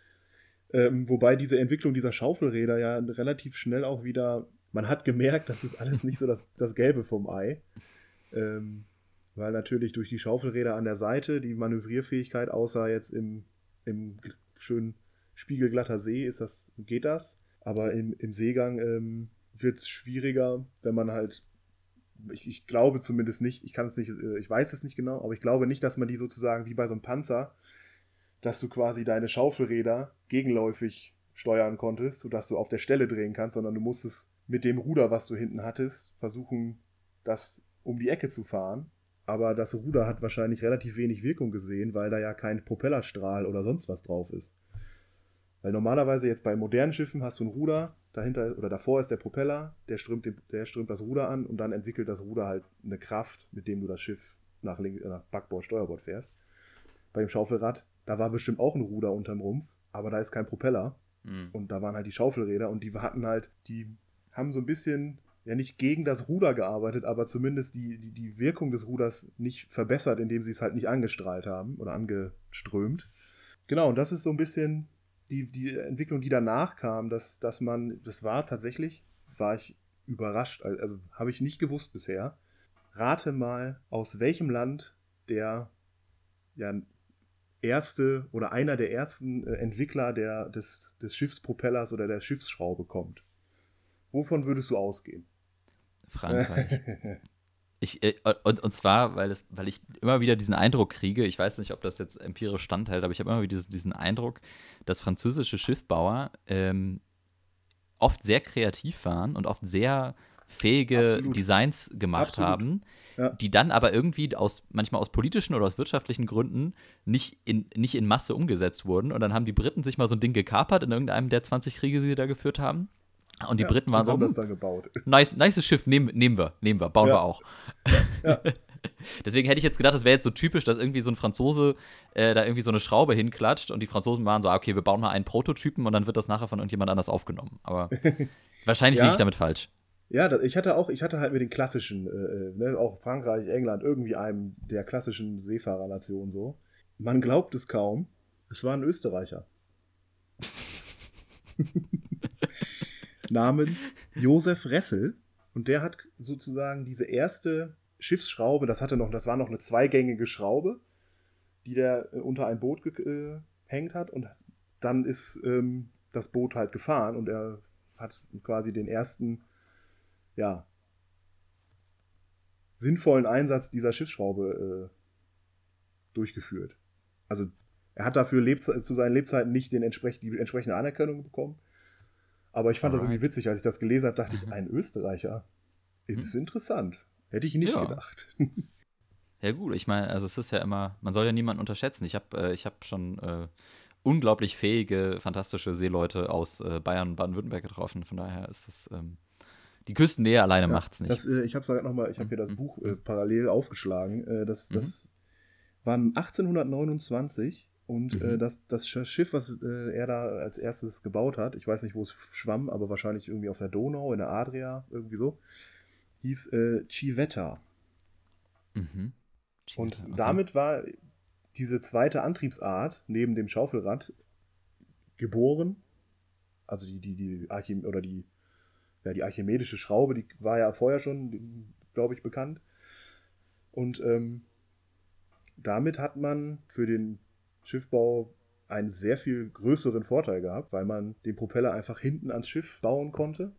Ähm, wobei diese Entwicklung dieser Schaufelräder ja relativ schnell auch wieder, man hat gemerkt, das ist alles nicht so das, das Gelbe vom Ei. Ähm, weil natürlich durch die Schaufelräder an der Seite die Manövrierfähigkeit, außer jetzt im, im schönen spiegelglatter See, ist das, geht das. Aber im, im Seegang ähm, wird es schwieriger, wenn man halt, ich, ich glaube zumindest nicht, ich kann es nicht, äh, ich weiß es nicht genau, aber ich glaube nicht, dass man die sozusagen wie bei so einem Panzer, dass du quasi deine Schaufelräder gegenläufig steuern konntest, sodass du auf der Stelle drehen kannst, sondern du musstest mit dem Ruder, was du hinten hattest, versuchen, das um die Ecke zu fahren. Aber das Ruder hat wahrscheinlich relativ wenig Wirkung gesehen, weil da ja kein Propellerstrahl oder sonst was drauf ist. Weil normalerweise jetzt bei modernen Schiffen hast du ein Ruder, dahinter oder davor ist der Propeller, der strömt, den, der strömt das Ruder an und dann entwickelt das Ruder halt eine Kraft, mit dem du das Schiff nach, Link, nach Backbord, Steuerbord fährst. Bei dem Schaufelrad, da war bestimmt auch ein Ruder unterm Rumpf, aber da ist kein Propeller. Mhm. Und da waren halt die Schaufelräder und die hatten halt, die haben so ein bisschen, ja nicht gegen das Ruder gearbeitet, aber zumindest die, die, die Wirkung des Ruders nicht verbessert, indem sie es halt nicht angestrahlt haben oder angeströmt. Genau, und das ist so ein bisschen die, die Entwicklung, die danach kam, dass, dass man, das war tatsächlich, war ich überrascht, also habe ich nicht gewusst bisher. Rate mal, aus welchem Land der ja, erste oder einer der ersten Entwickler der, des, des Schiffspropellers oder der Schiffsschraube kommt. Wovon würdest du ausgehen? Frankreich. ich, äh, und, und zwar, weil, es, weil ich immer wieder diesen Eindruck kriege, ich weiß nicht, ob das jetzt empirisch standhält, aber ich habe immer wieder diesen, diesen Eindruck, dass französische Schiffbauer ähm, oft sehr kreativ waren und oft sehr fähige Absolut. Designs gemacht Absolut. haben, ja. die dann aber irgendwie aus, manchmal aus politischen oder aus wirtschaftlichen Gründen nicht in, nicht in Masse umgesetzt wurden. Und dann haben die Briten sich mal so ein Ding gekapert in irgendeinem der zwanzig Kriege, die sie da geführt haben. Und die ja, Briten waren so, das dann gebaut. Nice, nices Schiff, nehmen, nehmen wir, nehmen wir, bauen ja. wir auch. Ja. Deswegen hätte ich jetzt gedacht, das wäre jetzt so typisch, dass irgendwie so ein Franzose äh, da irgendwie so eine Schraube hinklatscht und die Franzosen waren so, okay, wir bauen mal einen Prototypen und dann wird das nachher von irgendjemand anders aufgenommen. Aber wahrscheinlich ja. liege ich damit falsch. Ja, das, ich hatte auch, ich hatte halt mit den klassischen, äh, ne, auch Frankreich, England, irgendwie einem der klassischen Seefahrernationen so. Man glaubt es kaum, es war ein Österreicher. Namens Josef Ressel. Und der hat sozusagen diese erste Schiffsschraube, das hatte noch, das war noch eine zweigängige Schraube, die der äh, unter ein Boot gehängt hat. Und dann ist ähm, das Boot halt gefahren und er hat quasi den ersten ja, sinnvollen Einsatz dieser Schiffsschraube äh, durchgeführt. Also er hat dafür Lebze- zu seinen Lebzeiten nicht den entsprech- die entsprechende Anerkennung bekommen. Aber ich fand Alright. das irgendwie witzig. Als ich das gelesen habe, dachte ich, ein Österreicher. Das ist interessant. Hätte ich nicht ja. gedacht. Ja gut, ich meine, also es ist ja immer, man soll ja niemanden unterschätzen. Ich habe äh, ich hab schon äh, unglaublich fähige, fantastische Seeleute aus äh, Bayern und Baden-Württemberg getroffen. Von daher ist es, ähm, die Küstennähe alleine Ja, macht's nicht. Das, äh, ich habe noch mal, ich habe hier das Mhm. Buch äh, parallel aufgeschlagen. Äh, das, Mhm. das war achtzehnhundertneunundzwanzig und Mhm. äh, das, das Schiff, was äh, er da als erstes gebaut hat, ich weiß nicht, wo es schwamm, aber wahrscheinlich irgendwie auf der Donau, in der Adria, irgendwie so, hieß äh, Civetta. Mhm. Und Okay. damit war diese zweite Antriebsart neben dem Schaufelrad geboren. Also die, die, die Archim oder die, ja, die archimedische Schraube, die war ja vorher schon, glaube ich, bekannt. Und ähm, damit hat man für den Schiffbau einen sehr viel größeren Vorteil gehabt, weil man den Propeller einfach hinten ans Schiff bauen konnte.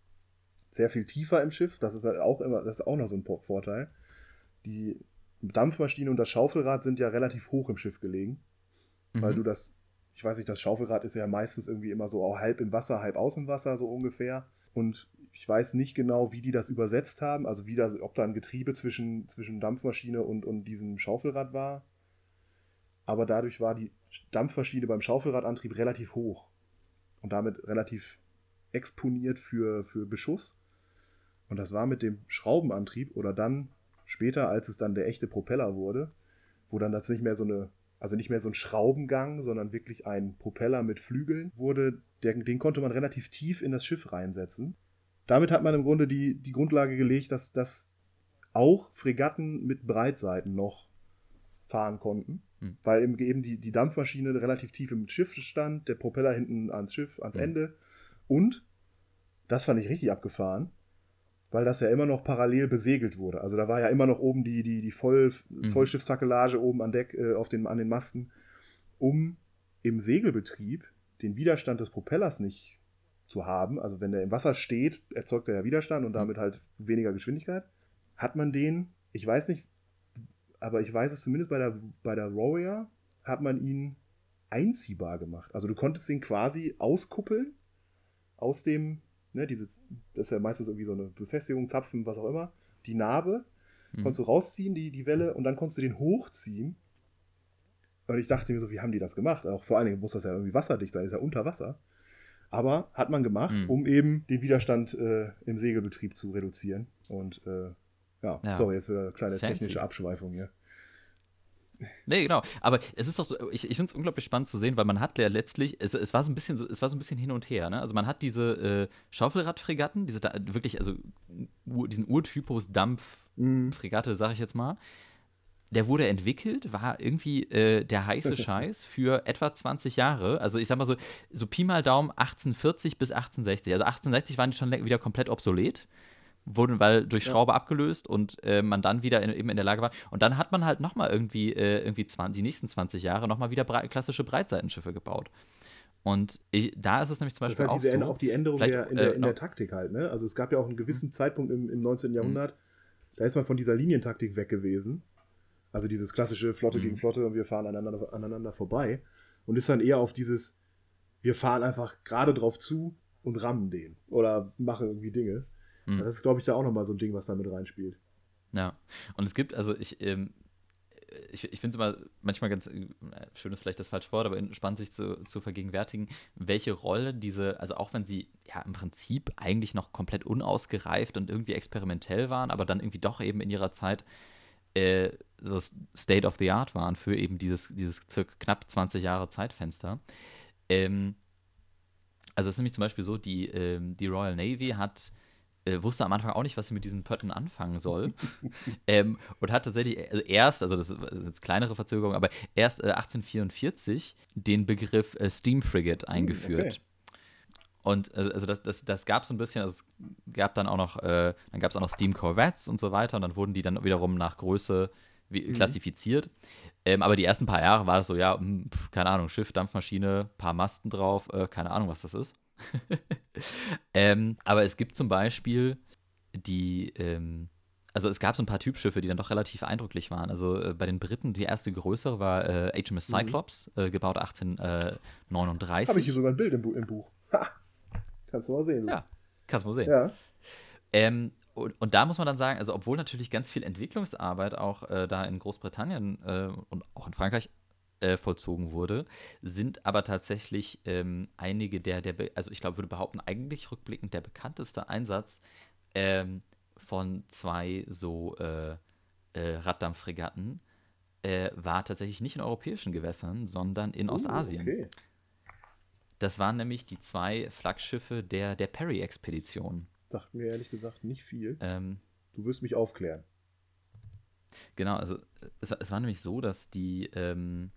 Sehr viel tiefer im Schiff, das ist halt auch immer, das ist auch noch so ein Vorteil. Die Dampfmaschine und das Schaufelrad sind ja relativ hoch im Schiff gelegen, Mhm. weil du das, ich weiß nicht, das Schaufelrad ist ja meistens irgendwie immer so auch halb im Wasser, halb aus dem Wasser, so ungefähr. Und ich weiß nicht genau, wie die das übersetzt haben, also wie das, ob da ein Getriebe zwischen, zwischen Dampfmaschine und, und diesem Schaufelrad war. Aber dadurch war die Dampfmaschine beim Schaufelradantrieb relativ hoch und damit relativ exponiert für, für Beschuss. Und das war mit dem Schraubenantrieb oder dann später, als es dann der echte Propeller wurde, wo dann das nicht mehr so eine, also nicht mehr so ein Schraubengang, sondern wirklich ein Propeller mit Flügeln wurde, der, den konnte man relativ tief in das Schiff reinsetzen. Damit hat man im Grunde die, die Grundlage gelegt, dass, dass auch Fregatten mit Breitseiten noch fahren konnten, hm. weil eben, eben die, die Dampfmaschine relativ tief im Schiff stand, der Propeller hinten ans Schiff, ans hm. Ende. Und, das fand ich richtig abgefahren, weil das ja immer noch parallel besegelt wurde. Also da war ja immer noch oben die, die, die Voll, Mhm. Vollschiffstakelage oben an Deck, äh, auf den, an den Masten, um im Segelbetrieb den Widerstand des Propellers nicht zu haben. Also wenn der im Wasser steht, erzeugt er ja Widerstand und damit halt weniger Geschwindigkeit. Hat man den, ich weiß nicht, aber ich weiß es zumindest bei der, bei der Warrior, hat man ihn einziehbar gemacht. Also du konntest ihn quasi auskuppeln aus dem, ne, dieses, das ist ja meistens irgendwie so eine Befestigung, Zapfen, was auch immer, die Narbe, Mhm. konntest du rausziehen, die, die Welle, und dann konntest du den hochziehen. Und ich dachte mir so, wie haben die das gemacht? Auch vor allen Dingen muss das ja irgendwie wasserdicht sein, ist ja unter Wasser. Aber hat man gemacht, Mhm. um eben den Widerstand äh, im Segelbetrieb zu reduzieren. Und äh, ja, Ja. sorry, jetzt wieder eine kleine Fancy. technische Abschweifung hier. Nee, genau. Aber es ist doch so, ich, ich finde es unglaublich spannend zu sehen, weil man hat ja letztlich, es, es war so ein bisschen so, es war so ein bisschen hin und her, ne? Also man hat diese äh, Schaufelradfregatten, diese da, wirklich, also ur, diesen Urtypus Dampffregatte, sag ich jetzt mal. Der wurde entwickelt, war irgendwie äh, der heiße Scheiß für etwa zwanzig Jahre. Also ich sag mal so, so Pi mal Daumen achtzehnhundertvierzig bis achtzehnhundertsechzig. Also achtzehnhundertsechzig waren die schon wieder komplett obsolet. Wurden, weil durch Ja. Schraube abgelöst und äh, man dann wieder in, eben in der Lage war. Und dann hat man halt nochmal irgendwie, äh, irgendwie zwanzig, die nächsten zwanzig Jahre nochmal wieder brei- klassische Breitseitenschiffe gebaut. Und ich, da ist es nämlich zum Das ist Beispiel halt auch diese, so. Änder- auch die Änderung vielleicht, der, in, äh, der, in der noch- Taktik halt. Ne? Also es gab ja auch einen gewissen Zeitpunkt im, im neunzehnten. Jahrhundert, da ist man von dieser Linientaktik weg gewesen. Also dieses klassische Flotte Mhm. gegen Flotte und wir fahren aneinander, aneinander vorbei. Und ist dann eher auf dieses, wir fahren einfach gerade drauf zu und rammen den. Oder machen irgendwie Dinge. Mhm. Das ist, glaube ich, da auch nochmal so ein Ding, was da mit reinspielt. Ja, und es gibt, also ich, ähm, ich, ich finde es immer manchmal ganz, äh, schön ist vielleicht das falsche Wort, aber spannend sich zu, zu vergegenwärtigen, welche Rolle diese, also auch wenn sie ja im Prinzip eigentlich noch komplett unausgereift und irgendwie experimentell waren, aber dann irgendwie doch eben in ihrer Zeit äh, so State of the Art waren für eben dieses, dieses circa knapp zwanzig Jahre Zeitfenster. Ähm, also es ist nämlich zum Beispiel so, die, ähm, die Royal Navy hat äh, wusste am Anfang auch nicht, was sie mit diesen Pötten anfangen soll. ähm, und hat tatsächlich also erst, also das ist jetzt kleinere Verzögerung, aber erst äh, achtzehnhundertvierundvierzig den Begriff äh, Steam Frigate eingeführt. okay. Und äh, also das, das, das gab es so ein bisschen, also es gab dann auch noch, äh, dann gab es auch noch Steam Corvettes und so weiter und dann wurden die dann wiederum nach Größe wie, Mhm. klassifiziert. Ähm, aber die ersten paar Jahre war es so, ja, mh, pf, keine Ahnung, Schiff, Dampfmaschine, paar Masten drauf, äh, keine Ahnung, was das ist. ähm, aber es gibt zum Beispiel die, ähm, also es gab so ein paar Typschiffe, die dann doch relativ eindrücklich waren. Also äh, bei den Briten, die erste größere war äh, H M S Cyclops, mhm. äh, gebaut achtzehnhundertneununddreißig. Habe ich hier sogar ein Bild im, Bu- im Buch. Ha! Kannst du mal sehen. Ja, kannst du mal sehen. Ja. Ähm, und, und da muss man dann sagen, also obwohl natürlich ganz viel Entwicklungsarbeit auch äh, da in Großbritannien äh, und auch in Frankreich äh, vollzogen wurde, sind aber tatsächlich ähm, einige der, der be- also ich glaube, würde behaupten, eigentlich rückblickend der bekannteste Einsatz ähm, von zwei so äh, äh, Raddampffregatten äh, war tatsächlich nicht in europäischen Gewässern, sondern in Oh, Ostasien. okay. Das waren nämlich die zwei Flaggschiffe der, der Perry-Expedition. Sagt mir ehrlich gesagt nicht viel. Ähm, Du wirst mich aufklären. genau, also es, war- es war nämlich so, dass die ähm,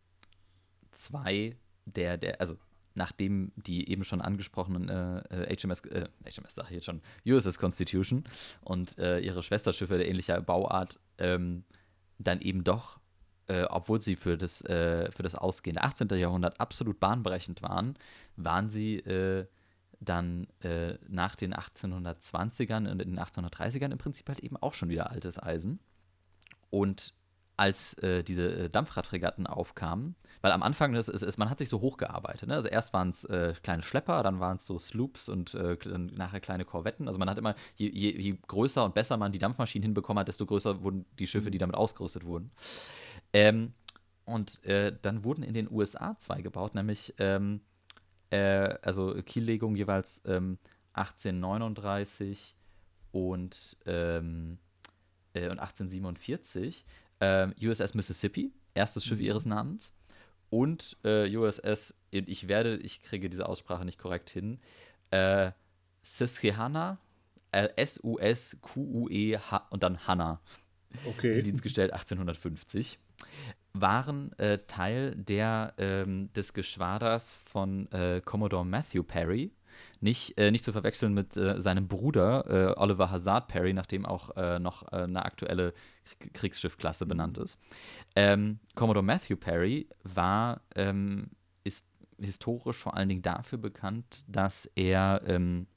zwei der, der, also nachdem die eben schon angesprochenen äh, H M S, äh, H M S sage ich jetzt schon, U S S Constitution und äh, ihre Schwesterschiffe der ähnlicher Bauart ähm, dann eben doch, äh, obwohl sie für das, äh, für das ausgehende achtzehnten. Jahrhundert absolut bahnbrechend waren, waren sie äh, dann äh, nach den achtzehnhundertzwanzigern und in den achtzehnhundertdreißigern im Prinzip halt eben auch schon wieder altes Eisen. Und als äh, diese äh, Dampfradfregatten aufkamen, weil am Anfang, das ist, ist, man hat sich so hochgearbeitet. Ne? Also erst waren es äh, kleine Schlepper, dann waren es so Sloops und äh, dann nachher kleine Korvetten. Also man hat immer, je, je, je größer und besser man die Dampfmaschinen hinbekommen hat, desto größer wurden die Schiffe, die damit ausgerüstet wurden. Ähm, und äh, dann wurden in den U S A zwei gebaut, nämlich ähm, äh, also Kiellegung jeweils ähm, achtzehnhundertneununddreißig und, ähm, äh, und achtzehnhundertsiebenundvierzig. Ähm, U S S Mississippi, erstes Schiff Mhm. ihres Namens. Und äh, U S S, ich werde, ich kriege diese Aussprache nicht korrekt hin, äh, Susquehanna, äh, S U S Q U E H und dann Hanna, in Okay. Dienst gestellt achtzehnhundertfünfzig, waren äh, Teil der, ähm, des Geschwaders von äh, Commodore Matthew Perry. Nicht, äh, nicht zu verwechseln mit äh, seinem Bruder äh, Oliver Hazard Perry, nach dem auch äh, noch äh, eine aktuelle K Kriegsschiffklasse benannt Mhm. ist. Ähm, Commodore Matthew Perry war, ähm, ist historisch vor allen Dingen dafür bekannt, dass er ähm,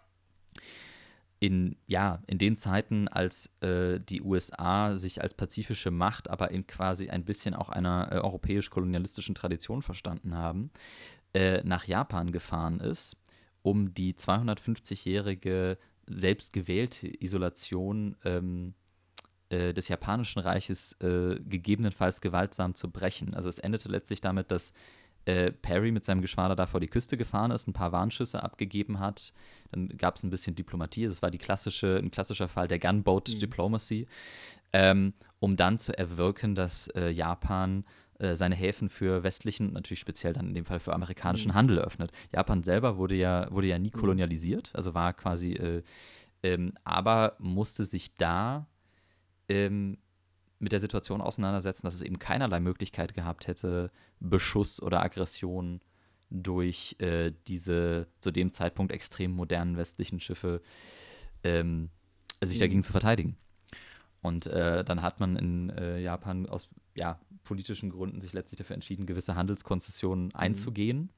in, ja, in den Zeiten, als äh, die U S A sich als pazifische Macht, aber in quasi ein bisschen auch einer äh, europäisch-kolonialistischen Tradition verstanden haben, äh, nach Japan gefahren ist, um die zweihundertfünfzigjährige selbstgewählte Isolation ähm, äh, des Japanischen Reiches äh, gegebenenfalls gewaltsam zu brechen. Also es endete letztlich damit, dass äh, Perry mit seinem Geschwader da vor die Küste gefahren ist, ein paar Warnschüsse abgegeben hat. Dann gab es ein bisschen Diplomatie. Das war die klassische, ein klassischer Fall der Gunboat Mhm. Diplomacy, ähm, um dann zu erwirken, dass äh, Japan äh, seine Häfen für westlichen, natürlich speziell dann in dem Fall für amerikanischen Mhm. Handel öffnet. Japan selber wurde ja, wurde ja nie Mhm. kolonialisiert, also war quasi, äh, ähm, aber musste sich da ähm, mit der Situation auseinandersetzen, dass es eben keinerlei Möglichkeit gehabt hätte, Beschuss oder Aggression durch äh, diese zu dem Zeitpunkt extrem modernen westlichen Schiffe ähm, sich dagegen Mhm. zu verteidigen. Und äh, dann hat man in äh, Japan aus ja, politischen Gründen sich letztlich dafür entschieden, gewisse Handelskonzessionen Mhm. einzugehen.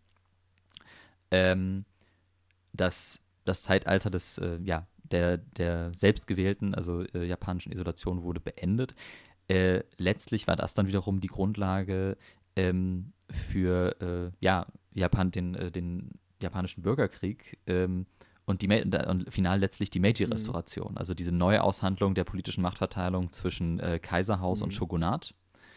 Ähm, das, das Zeitalter des, äh, ja, der, der selbstgewählten, also äh, japanischen Isolation wurde beendet. Äh, letztlich war das dann wiederum die Grundlage ähm, für äh, ja, Japan, den, äh, den japanischen Bürgerkrieg ähm, und, die, und final letztlich die Mhm. Meiji-Restauration, also diese Neuaushandlung der politischen Machtverteilung zwischen äh, Kaiserhaus und Mhm. Shogunat,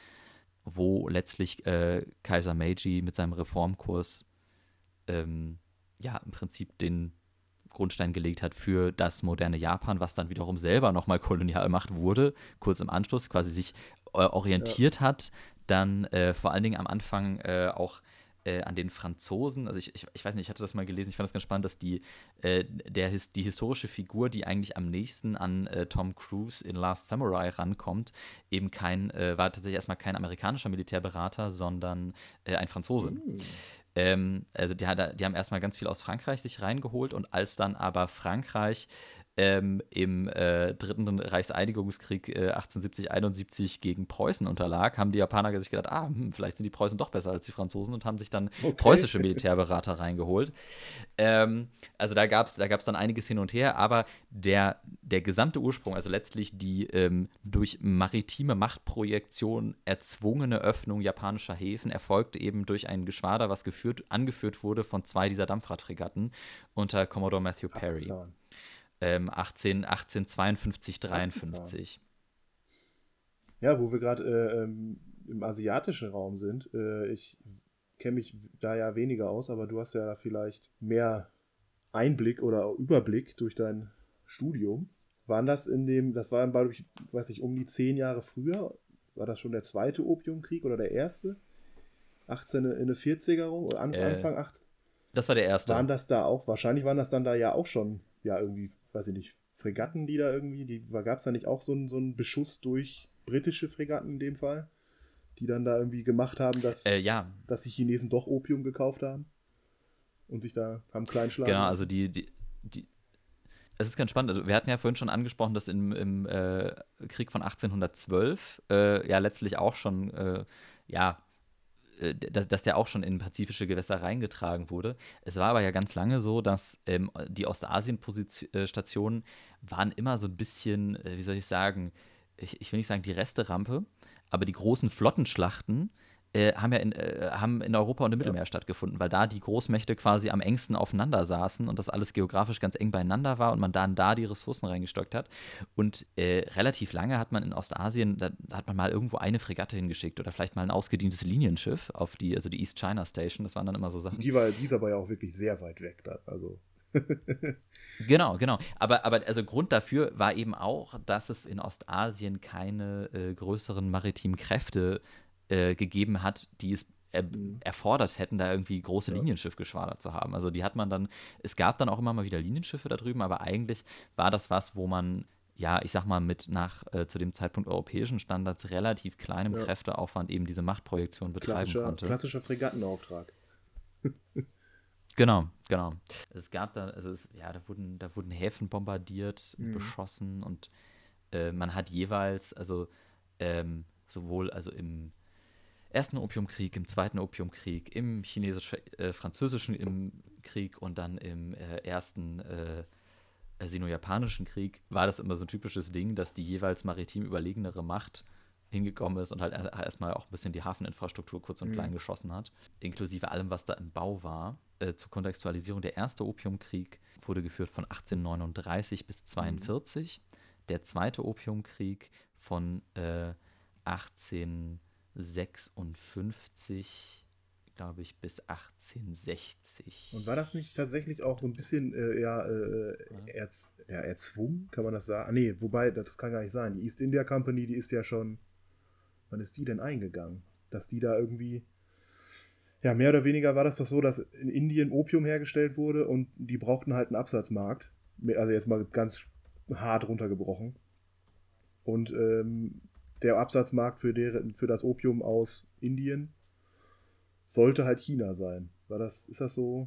wo letztlich äh, Kaiser Meiji mit seinem Reformkurs ähm, ja im Prinzip den Grundstein gelegt hat für das moderne Japan, was dann wiederum selber nochmal Kolonialmacht wurde, kurz im Anschluss quasi sich äh, Ja. orientiert hat, dann äh, vor allen Dingen am Anfang äh, auch äh, an den Franzosen, also ich, ich, ich weiß nicht, ich hatte das mal gelesen, ich fand das ganz spannend, dass die, äh, der, die historische Figur, die eigentlich am nächsten an äh, Tom Cruise in Last Samurai rankommt, eben kein, äh, war tatsächlich erstmal kein amerikanischer Militärberater, sondern äh, ein Franzose. Mhm. Ähm, also die, die haben erstmal ganz viel aus Frankreich sich reingeholt und als dann aber Frankreich ähm, im äh, Dritten Reichseinigungskrieg äh, achtzehnhundertsiebzig, einundsiebzig gegen Preußen unterlag, haben die Japaner sich gedacht, ah, hm, vielleicht sind die Preußen doch besser als die Franzosen und haben sich dann Okay. preußische Militärberater reingeholt. Ähm, also da gab es da gab's dann einiges hin und her, aber der, der gesamte Ursprung, also letztlich die ähm, durch maritime Machtprojektion erzwungene Öffnung japanischer Häfen, erfolgte eben durch ein Geschwader, was geführt, angeführt wurde von zwei dieser Dampfradfregatten unter Commodore Matthew Perry. Abgefahren. Ähm, achtzehn, achtzehnhundertzweiundfünfzig, Abgefahren. dreiundfünfzig. Ja, wo wir gerade äh, ähm, im asiatischen Raum sind, äh, ich kenne mich da ja weniger aus, aber du hast ja vielleicht mehr Einblick oder Überblick durch dein Studium. Waren das in dem, das war, glaube ich, weiß ich, um die zehn Jahre früher? War das schon der zweite Opiumkrieg oder der erste? achtzehn in der vierziger rum? Oder Anfang, Äh, Anfang acht? Das war der erste. Waren das da auch, wahrscheinlich waren das dann da ja auch schon, ja, irgendwie, weiß ich nicht, Fregatten, die da irgendwie, die, gab es da nicht auch so einen so einen Beschuss durch britische Fregatten in dem Fall, die dann da irgendwie gemacht haben, dass, Äh, ja, dass die Chinesen doch Opium gekauft haben und sich da haben klein schlagen genau, lassen? also die, die, die, es ist ganz spannend. Also wir hatten ja vorhin schon angesprochen, dass im, im äh, Krieg von achtzehnhundertzwölf äh, ja letztlich auch schon, äh, ja, äh, dass, dass der auch schon in pazifische Gewässer reingetragen wurde. Es war aber ja ganz lange so, dass ähm, die Ostasien-Stationen waren immer so ein bisschen, äh, wie soll ich sagen, ich, ich will nicht sagen die Resterampe, aber die großen Flottenschlachten äh, haben ja in, äh, haben in Europa und im Ja. Mittelmeer stattgefunden, weil da die Großmächte quasi am engsten aufeinander saßen und das alles geografisch ganz eng beieinander war und man dann da die Ressourcen reingestockt hat. Und äh, relativ lange hat man in Ostasien, da, da hat man mal irgendwo eine Fregatte hingeschickt oder vielleicht mal ein ausgedientes Linienschiff auf die, also die East China Station, das waren dann immer so Sachen. Die, war, die ist aber ja auch wirklich sehr weit weg da, also. Genau, genau. Aber, aber also Grund dafür war eben auch, dass es in Ostasien keine äh, größeren maritimen Kräfte äh, gegeben hat, die es er Mhm. erfordert hätten, da irgendwie große Ja. Linienschiffgeschwader zu haben. Also die hat man dann, es gab dann auch immer mal wieder Linienschiffe da drüben, aber eigentlich war das was, wo man, ja, ich sag mal, mit nach äh, zu dem Zeitpunkt europäischen Standards relativ kleinem Ja. Kräfteaufwand eben diese Machtprojektion betreiben Klassischer, konnte. klassischer Fregattenauftrag. Genau, genau. Es gab da, also es, ja, da wurden, da wurden Häfen bombardiert und Mhm. beschossen und äh, man hat jeweils, also ähm, sowohl also im ersten Opiumkrieg, im zweiten Opiumkrieg, im chinesisch-französischen im Krieg und dann im äh, ersten äh, sino-japanischen Krieg war das immer so ein typisches Ding, dass die jeweils maritim überlegenere Macht hingekommen ist und halt erstmal auch ein bisschen die Hafeninfrastruktur kurz und Mhm. klein geschossen hat, inklusive allem, was da im Bau war. Äh, zur Kontextualisierung, der erste Opiumkrieg wurde geführt von achtzehnhundertneununddreißig bis zweiundvierzig, der zweite Opiumkrieg von äh, achtzehnhundertsechsundfünfzig, glaube ich, bis achtzehnhundertsechzig. Und war das nicht tatsächlich auch so ein bisschen äh, ja, äh, erz, ja, erzwungen, kann man das sagen? Ah, nee, wobei, das kann gar nicht sein. Die East India Company, die ist ja schon, wann ist die denn eingegangen? Dass die da irgendwie, ja, mehr oder weniger war das doch so, dass in Indien Opium hergestellt wurde und die brauchten halt einen Absatzmarkt. Also jetzt mal ganz hart runtergebrochen. Und ähm, der Absatzmarkt für, deren, für das Opium aus Indien sollte halt China sein. War das, ist das so?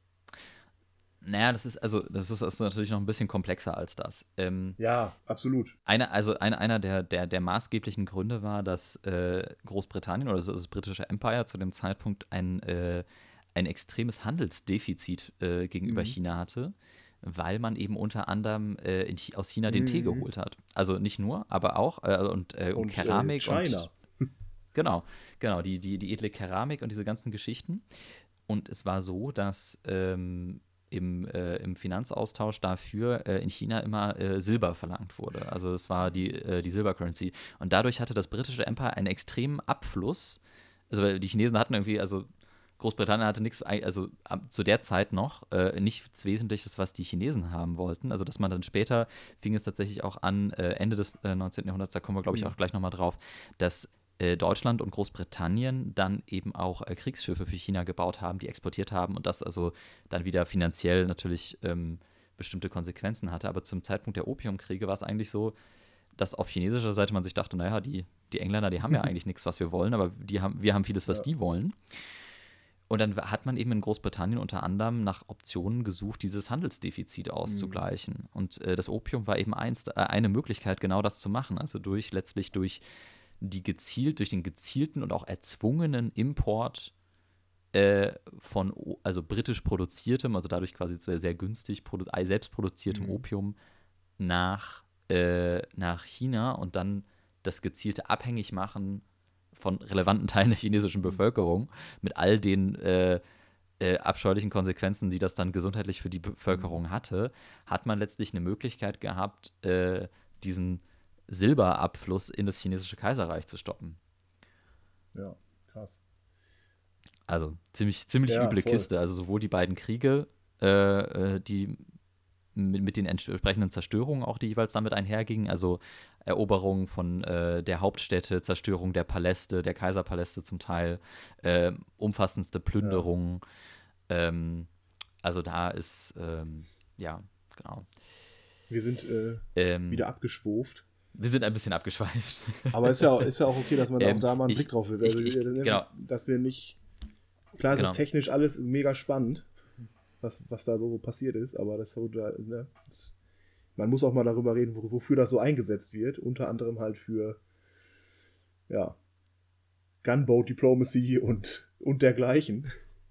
Naja, das ist also das ist, das ist natürlich noch ein bisschen komplexer als das. Ähm, Ja, absolut. Eine, also eine, einer der, der, der maßgeblichen Gründe war, dass äh, Großbritannien oder so das britische Empire zu dem Zeitpunkt ein, äh, ein extremes Handelsdefizit äh, gegenüber Mhm. China hatte, weil man eben unter anderem äh, in, Chi- aus China den Tee Mhm. geholt hat. Also nicht nur, aber auch äh, und, äh, und, Und Keramik äh, China. und genau, genau, die, die, die edle Keramik und diese ganzen Geschichten. Und es war so, dass ähm, im, äh, im Finanzaustausch dafür äh, in China immer äh, Silber verlangt wurde. Also es war die, äh, die Silbercurrency. Und dadurch hatte das britische Empire einen extremen Abfluss. Also weil die Chinesen hatten irgendwie, also Großbritannien hatte nichts, also am- zu der Zeit noch äh, nichts Wesentliches, was die Chinesen haben wollten. Also dass man dann später fing es tatsächlich auch an, äh, Ende des äh, neunzehnten. Jahrhunderts, da kommen wir, glaube ich, Mhm. auch gleich nochmal drauf, dass äh, Deutschland und Großbritannien dann eben auch äh, Kriegsschiffe für China gebaut haben, die exportiert haben und das also dann wieder finanziell natürlich ähm, bestimmte Konsequenzen hatte. Aber zum Zeitpunkt der Opiumkriege war es eigentlich so, dass auf chinesischer Seite man sich dachte, naja, die, die Engländer, die haben ja eigentlich nichts, was wir wollen, aber die haben, wir haben vieles, was Ja. die wollen. Und dann hat man eben in Großbritannien unter anderem nach Optionen gesucht, dieses Handelsdefizit auszugleichen. Und äh, das Opium war eben eins, äh, eine Möglichkeit, genau das zu machen. Also durch letztlich durch die gezielt, durch den gezielten und auch erzwungenen Import äh, von, o- also britisch produziertem, also dadurch quasi sehr, sehr günstig produ äh, selbst produziertem Mhm. Opium nach, äh, nach China und dann das gezielte Abhängigmachen von relevanten Teilen der chinesischen Bevölkerung mit all den äh, äh, abscheulichen Konsequenzen, die das dann gesundheitlich für die Bevölkerung hatte, hat man letztlich eine Möglichkeit gehabt, äh, diesen Silberabfluss in das chinesische Kaiserreich zu stoppen. Ja, krass. Also ziemlich, ziemlich Ja, üble voll. Kiste. Also sowohl die beiden Kriege, äh, die mit, mit den entsprechenden Zerstörungen auch, die jeweils damit einhergingen. Also Eroberung von äh, der Hauptstädte, Zerstörung der Paläste, der Kaiserpaläste zum Teil, äh, umfassendste Ja. Plünderungen. Ähm, also da ist, ähm, ja, genau. Wir sind äh, Ähm, wieder abgeschwuft. wir sind ein bisschen abgeschweift. Aber ist ja, ist ja auch okay, dass man auch ähm, da mal einen Blick ich, drauf will. ich, Also, ich, äh, genau, dass wir nicht. Klar, es ist genau. technisch alles mega spannend, was, was da so passiert ist, aber das so, ne, das, man muss auch mal darüber reden, wo, wofür das so eingesetzt wird. Unter anderem halt für, ja, Gunboat Diplomacy und, und dergleichen.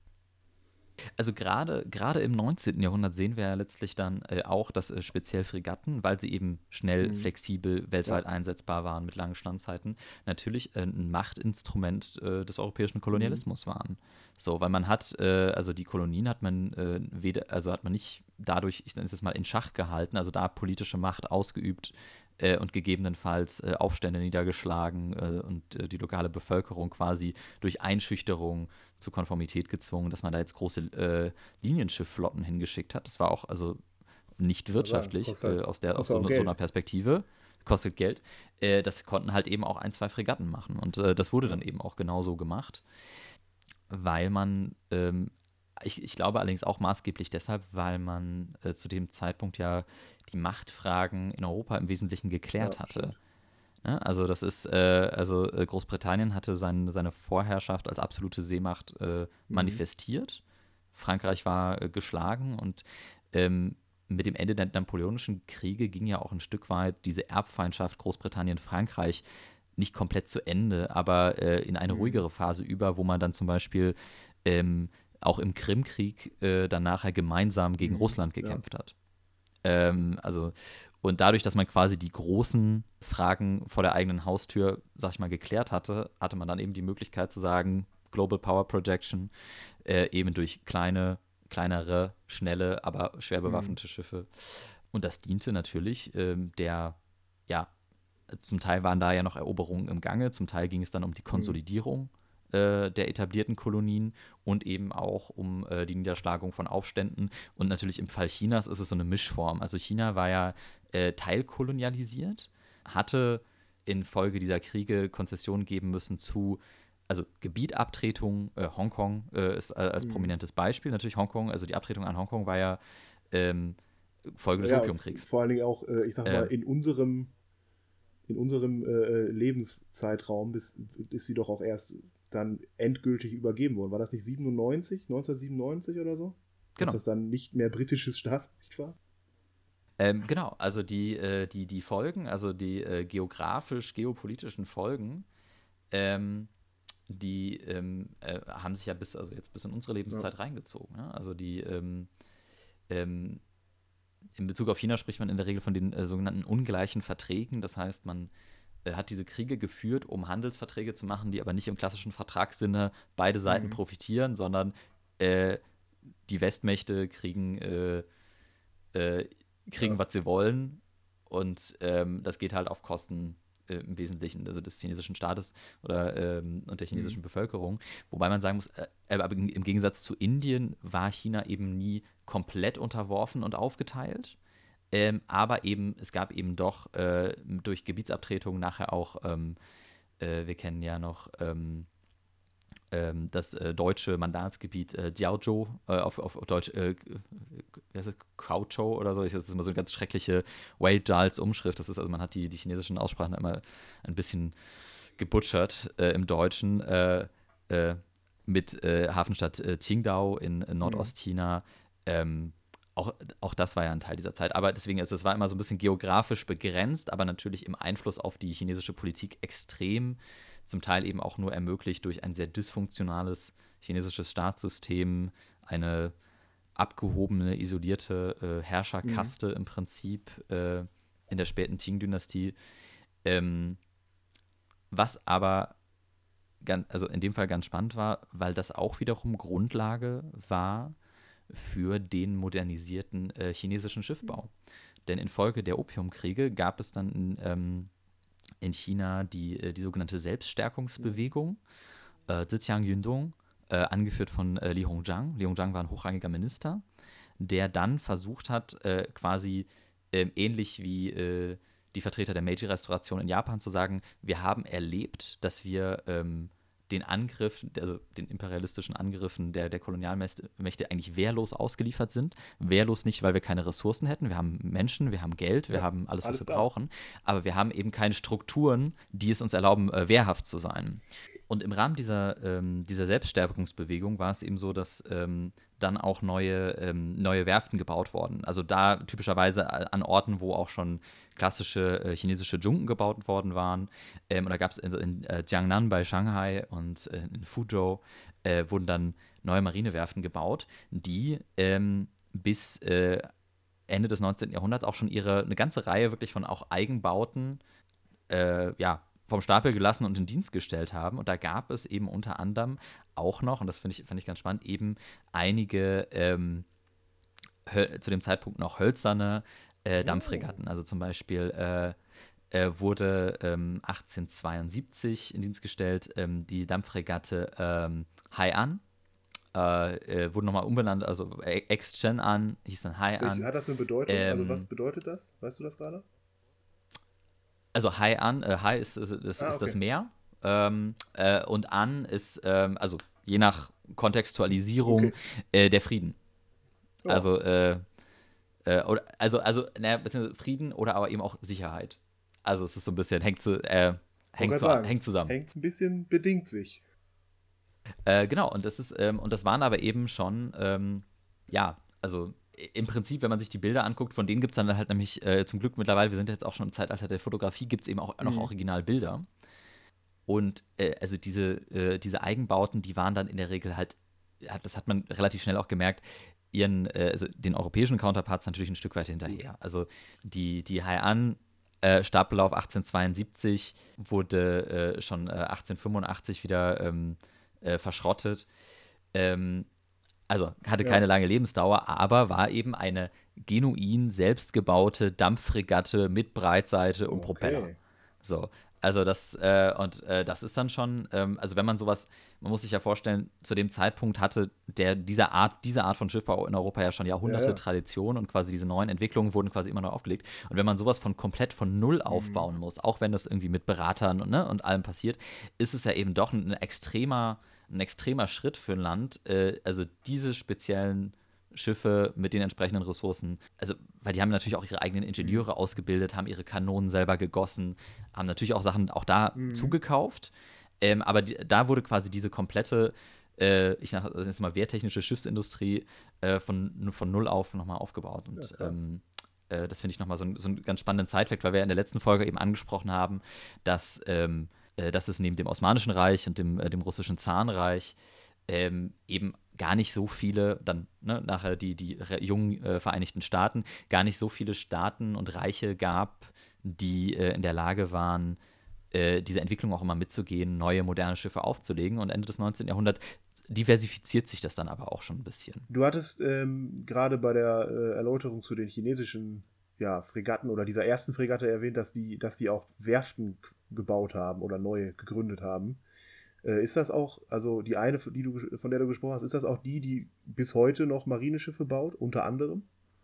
Also gerade gerade im neunzehnten. Jahrhundert sehen wir ja letztlich dann äh, auch, dass äh, speziell Fregatten, weil sie eben schnell, Mhm. flexibel, weltweit Ja. einsetzbar waren mit langen Standzeiten, natürlich äh, ein Machtinstrument äh, des europäischen Mhm. Kolonialismus waren. So, weil man hat, äh, also die Kolonien hat man äh, weder, also hat man nicht dadurch, ich nenne es jetzt mal, in Schach gehalten, also da politische Macht ausgeübt äh, und gegebenenfalls äh, Aufstände niedergeschlagen äh, und äh, die lokale Bevölkerung quasi durch Einschüchterung zur Konformität gezwungen, dass man da jetzt große äh, Linienschiffflotten hingeschickt hat. Das war auch also nicht Kann man sagen, wirtschaftlich kostet äh, halt, aus, der, aus kostet so, auch so einer Geld. Perspektive. Kostet Geld. Äh, das konnten halt eben auch ein, zwei Fregatten machen. Und äh, das wurde Ja. dann eben auch genauso gemacht, weil man, ähm, ich, ich glaube allerdings auch maßgeblich deshalb, weil man äh, zu dem Zeitpunkt ja die Machtfragen in Europa im Wesentlichen Ja, geklärt hatte. stimmt. Ne? Also das ist, äh, also äh, Großbritannien hatte sein, seine Vorherrschaft als absolute Seemacht äh, Mhm. manifestiert. Frankreich war äh, geschlagen und ähm, mit dem Ende der Napoleonischen Kriege ging ja auch ein Stück weit diese Erbfeindschaft Großbritannien-Frankreich nicht komplett zu Ende, aber äh, in eine Mhm. ruhigere Phase über, wo man dann zum Beispiel ähm, auch im Krimkrieg äh, dann nachher gemeinsam gegen Mhm. Russland Ja. gekämpft hat. Ähm, also, und dadurch, dass man quasi die großen Fragen vor der eigenen Haustür, sag ich mal, geklärt hatte, hatte man dann eben die Möglichkeit zu sagen, Global Power Projection, äh, eben durch kleine, kleinere, schnelle, aber schwer Mhm. bewaffnete Schiffe. Und das diente natürlich ähm, der, ja, zum Teil waren da ja noch Eroberungen im Gange, zum Teil ging es dann um die Mhm. Konsolidierung äh, der etablierten Kolonien und eben auch um äh, die Niederschlagung von Aufständen. Und natürlich im Fall Chinas ist es so eine Mischform. Also China war ja äh, teilkolonialisiert, hatte infolge dieser Kriege Konzessionen geben müssen zu, also Gebietabtretung, äh, Hongkong äh, ist äh, als Mhm. prominentes Beispiel. Natürlich Hongkong, also die Abtretung an Hongkong war ja ähm, Folge des Ja, f- Opiumkriegs. vor allen Dingen auch, äh, ich sag mal, Äh, in unserem, in unserem äh, Lebenszeitraum bis, ist sie doch auch erst dann endgültig übergeben worden. War das nicht siebenundneunzig, neunzehnhundertsiebenundneunzig oder so? Dass genau. das dann nicht mehr britisches Staatsrecht war? Ähm, genau, also die, äh, die, die Folgen, also die äh, geografisch-geopolitischen Folgen, ähm, die ähm, äh, haben sich ja bis, also jetzt bis in unsere Ja. Lebenszeit reingezogen. Ne? Also die, ähm, ähm, in Bezug auf China spricht man in der Regel von den äh, sogenannten ungleichen Verträgen. Das heißt, man äh, hat diese Kriege geführt, um Handelsverträge zu machen, die aber nicht im klassischen Vertragssinne beide Seiten Mhm. profitieren, sondern äh, die Westmächte kriegen äh, äh, kriegen, Ja. was sie wollen. Und ähm, das geht halt auf Kosten äh, im Wesentlichen also des chinesischen Staates oder ähm, und der Mhm. chinesischen Bevölkerung. Wobei man sagen muss, äh, aber im, im Gegensatz zu Indien war China eben nie komplett unterworfen und aufgeteilt. Ähm, aber eben, es gab eben doch äh, durch Gebietsabtretung nachher auch, ähm, äh, wir kennen ja noch ähm, ähm, das äh, deutsche Mandatsgebiet äh, Jiaozhou, äh, auf, auf, auf Deutsch, äh, wie heißt es, Kaozhou oder so. Das ist immer so eine ganz schreckliche Wade Giles Umschrift. Das ist, also man hat die, die chinesischen Aussprachen immer ein bisschen gebutschert äh, im Deutschen. Äh, äh, mit äh, Hafenstadt äh, Qingdao in, in Mhm. Nordostchina. Ähm, auch, auch das war ja ein Teil dieser Zeit. Aber deswegen ist es war immer so ein bisschen geografisch begrenzt, aber natürlich im Einfluss auf die chinesische Politik extrem. Zum Teil eben auch nur ermöglicht durch ein sehr dysfunktionales chinesisches Staatssystem, eine abgehobene, isolierte äh, Mhm. Herrscherkaste im Prinzip äh, in der späten Qing-Dynastie. Ähm, was aber ganz, also in dem Fall ganz spannend war, weil das auch wiederum Grundlage war für den modernisierten äh, chinesischen Schiffbau. Denn infolge der Opiumkriege gab es dann ähm, in China die, äh, die sogenannte Selbststärkungsbewegung, äh, Zhejiang Yundong, äh, angeführt von äh, Li Hongzhang. Li Hongzhang war ein hochrangiger Minister, der dann versucht hat, äh, quasi äh, ähnlich wie äh, die Vertreter der Meiji-Restauration in Japan zu sagen, wir haben erlebt, dass wir ähm, den Angriff, also den imperialistischen Angriffen der, der Kolonialmächte eigentlich wehrlos ausgeliefert sind. Wehrlos nicht, weil wir keine Ressourcen hätten. Wir haben Menschen, wir haben Geld, wir ja, haben alles, was wir klar. brauchen. Aber wir haben eben keine Strukturen, die es uns erlauben, äh, wehrhaft zu sein. Und im Rahmen dieser, ähm, dieser Selbststärkungsbewegung war es eben so, dass ähm, dann auch neue, ähm, neue Werften gebaut wurden. Also da typischerweise an Orten, wo auch schon klassische äh, chinesische Junken gebaut worden waren. Ähm, und da gab es in, in äh, Jiangnan bei Shanghai und äh, in Fuzhou äh, wurden dann neue Marinewerften gebaut, die ähm, bis äh, Ende des neunzehnten. Jahrhunderts auch schon ihre, eine ganze Reihe wirklich von auch Eigenbauten, äh, ja, vom Stapel gelassen und in Dienst gestellt haben. Und da gab es eben unter anderem auch noch, und das finde ich, find ich ganz spannend, eben einige ähm, zu dem Zeitpunkt noch hölzerne äh, Dampfregatten. Also zum Beispiel äh, äh, wurde ähm, achtzehnhundertzweiundsiebzig in Dienst gestellt ähm, die Dampfregatte ähm, Hai'an. Äh, äh, wurde nochmal umbenannt, also Ex-Chen-An hieß dann Hai'an. Hat das eine Bedeutung? Ähm, also was bedeutet das? Weißt du das gerade? Also Hai'an, äh, Hai ist, ist, ist, ah, okay. ist das Meer ähm, äh, und An ist, ähm, also je nach Kontextualisierung, okay. äh, der Frieden. Oh. Also, äh, äh, oder, also, also naja, beziehungsweise Frieden oder aber eben auch Sicherheit. Also es ist so ein bisschen, hängt, zu, äh, hängt, zu, sagen, hängt zusammen. Hängt ein bisschen, bedingt sich. Äh, genau, und das ist, ähm, und das waren aber eben schon, ähm, ja, also im Prinzip, wenn man sich die Bilder anguckt, von denen gibt es dann halt nämlich äh, zum Glück mittlerweile, wir sind jetzt auch schon im Zeitalter der Fotografie, gibt es eben auch noch mhm. Originalbilder. Und äh, also diese, äh, diese Eigenbauten, die waren dann in der Regel halt, das hat man relativ schnell auch gemerkt, ihren, äh, also den europäischen Counterparts natürlich ein Stück weit hinterher. Also die, die Hai'an äh, Stapellauf achtzehnhundertzweiundsiebzig wurde äh, schon äh, achtzehnhundertfünfundachtzig wieder ähm, äh, verschrottet. Ähm, Also hatte ja. keine lange Lebensdauer, aber war eben eine genuin selbstgebaute Dampffregatte mit Breitseite und okay. Propeller. So, also das, äh, und äh, das ist dann schon, ähm, also wenn man sowas, man muss sich ja vorstellen, zu dem Zeitpunkt hatte der, diese Art, diese Art von Schiffbau in Europa ja schon Jahrhunderte ja, ja. Tradition und quasi diese neuen Entwicklungen wurden quasi immer noch aufgelegt. Und wenn man sowas von komplett von Null aufbauen mhm. muss, auch wenn das irgendwie mit Beratern und, ne, und allem passiert, ist es ja eben doch ein, ein extremer ein extremer Schritt für ein Land, äh, also diese speziellen Schiffe mit den entsprechenden Ressourcen, also weil die haben natürlich auch ihre eigenen Ingenieure ausgebildet, haben ihre Kanonen selber gegossen, haben natürlich auch Sachen auch da mhm. zugekauft, ähm, aber die, da wurde quasi diese komplette, äh, ich sag also jetzt mal wehrtechnische Schiffsindustrie äh, von, von null auf nochmal aufgebaut und ja, ähm, äh, das finde ich nochmal so, ein, so einen ganz spannenden Side-Fact, weil wir in der letzten Folge eben angesprochen haben, dass ähm, dass es neben dem Osmanischen Reich und dem, äh, dem russischen Zarenreich ähm, eben gar nicht so viele, dann ne, nachher die, die jungen äh, Vereinigten Staaten, gar nicht so viele Staaten und Reiche gab, die äh, in der Lage waren, äh, diese Entwicklung auch immer mitzugehen, neue moderne Schiffe aufzulegen. Und Ende des neunzehnten. Jahrhunderts diversifiziert sich das dann aber auch schon ein bisschen. Du hattest ähm, gerade bei der äh, Erläuterung zu den chinesischen ja, Fregatten oder dieser ersten Fregatte erwähnt, dass die, dass die auch Werften gebaut haben oder neu gegründet haben. Äh, ist das auch, also die eine, die du, von der du gesprochen hast, ist das auch die, die bis heute noch Marineschiffe baut, unter anderem?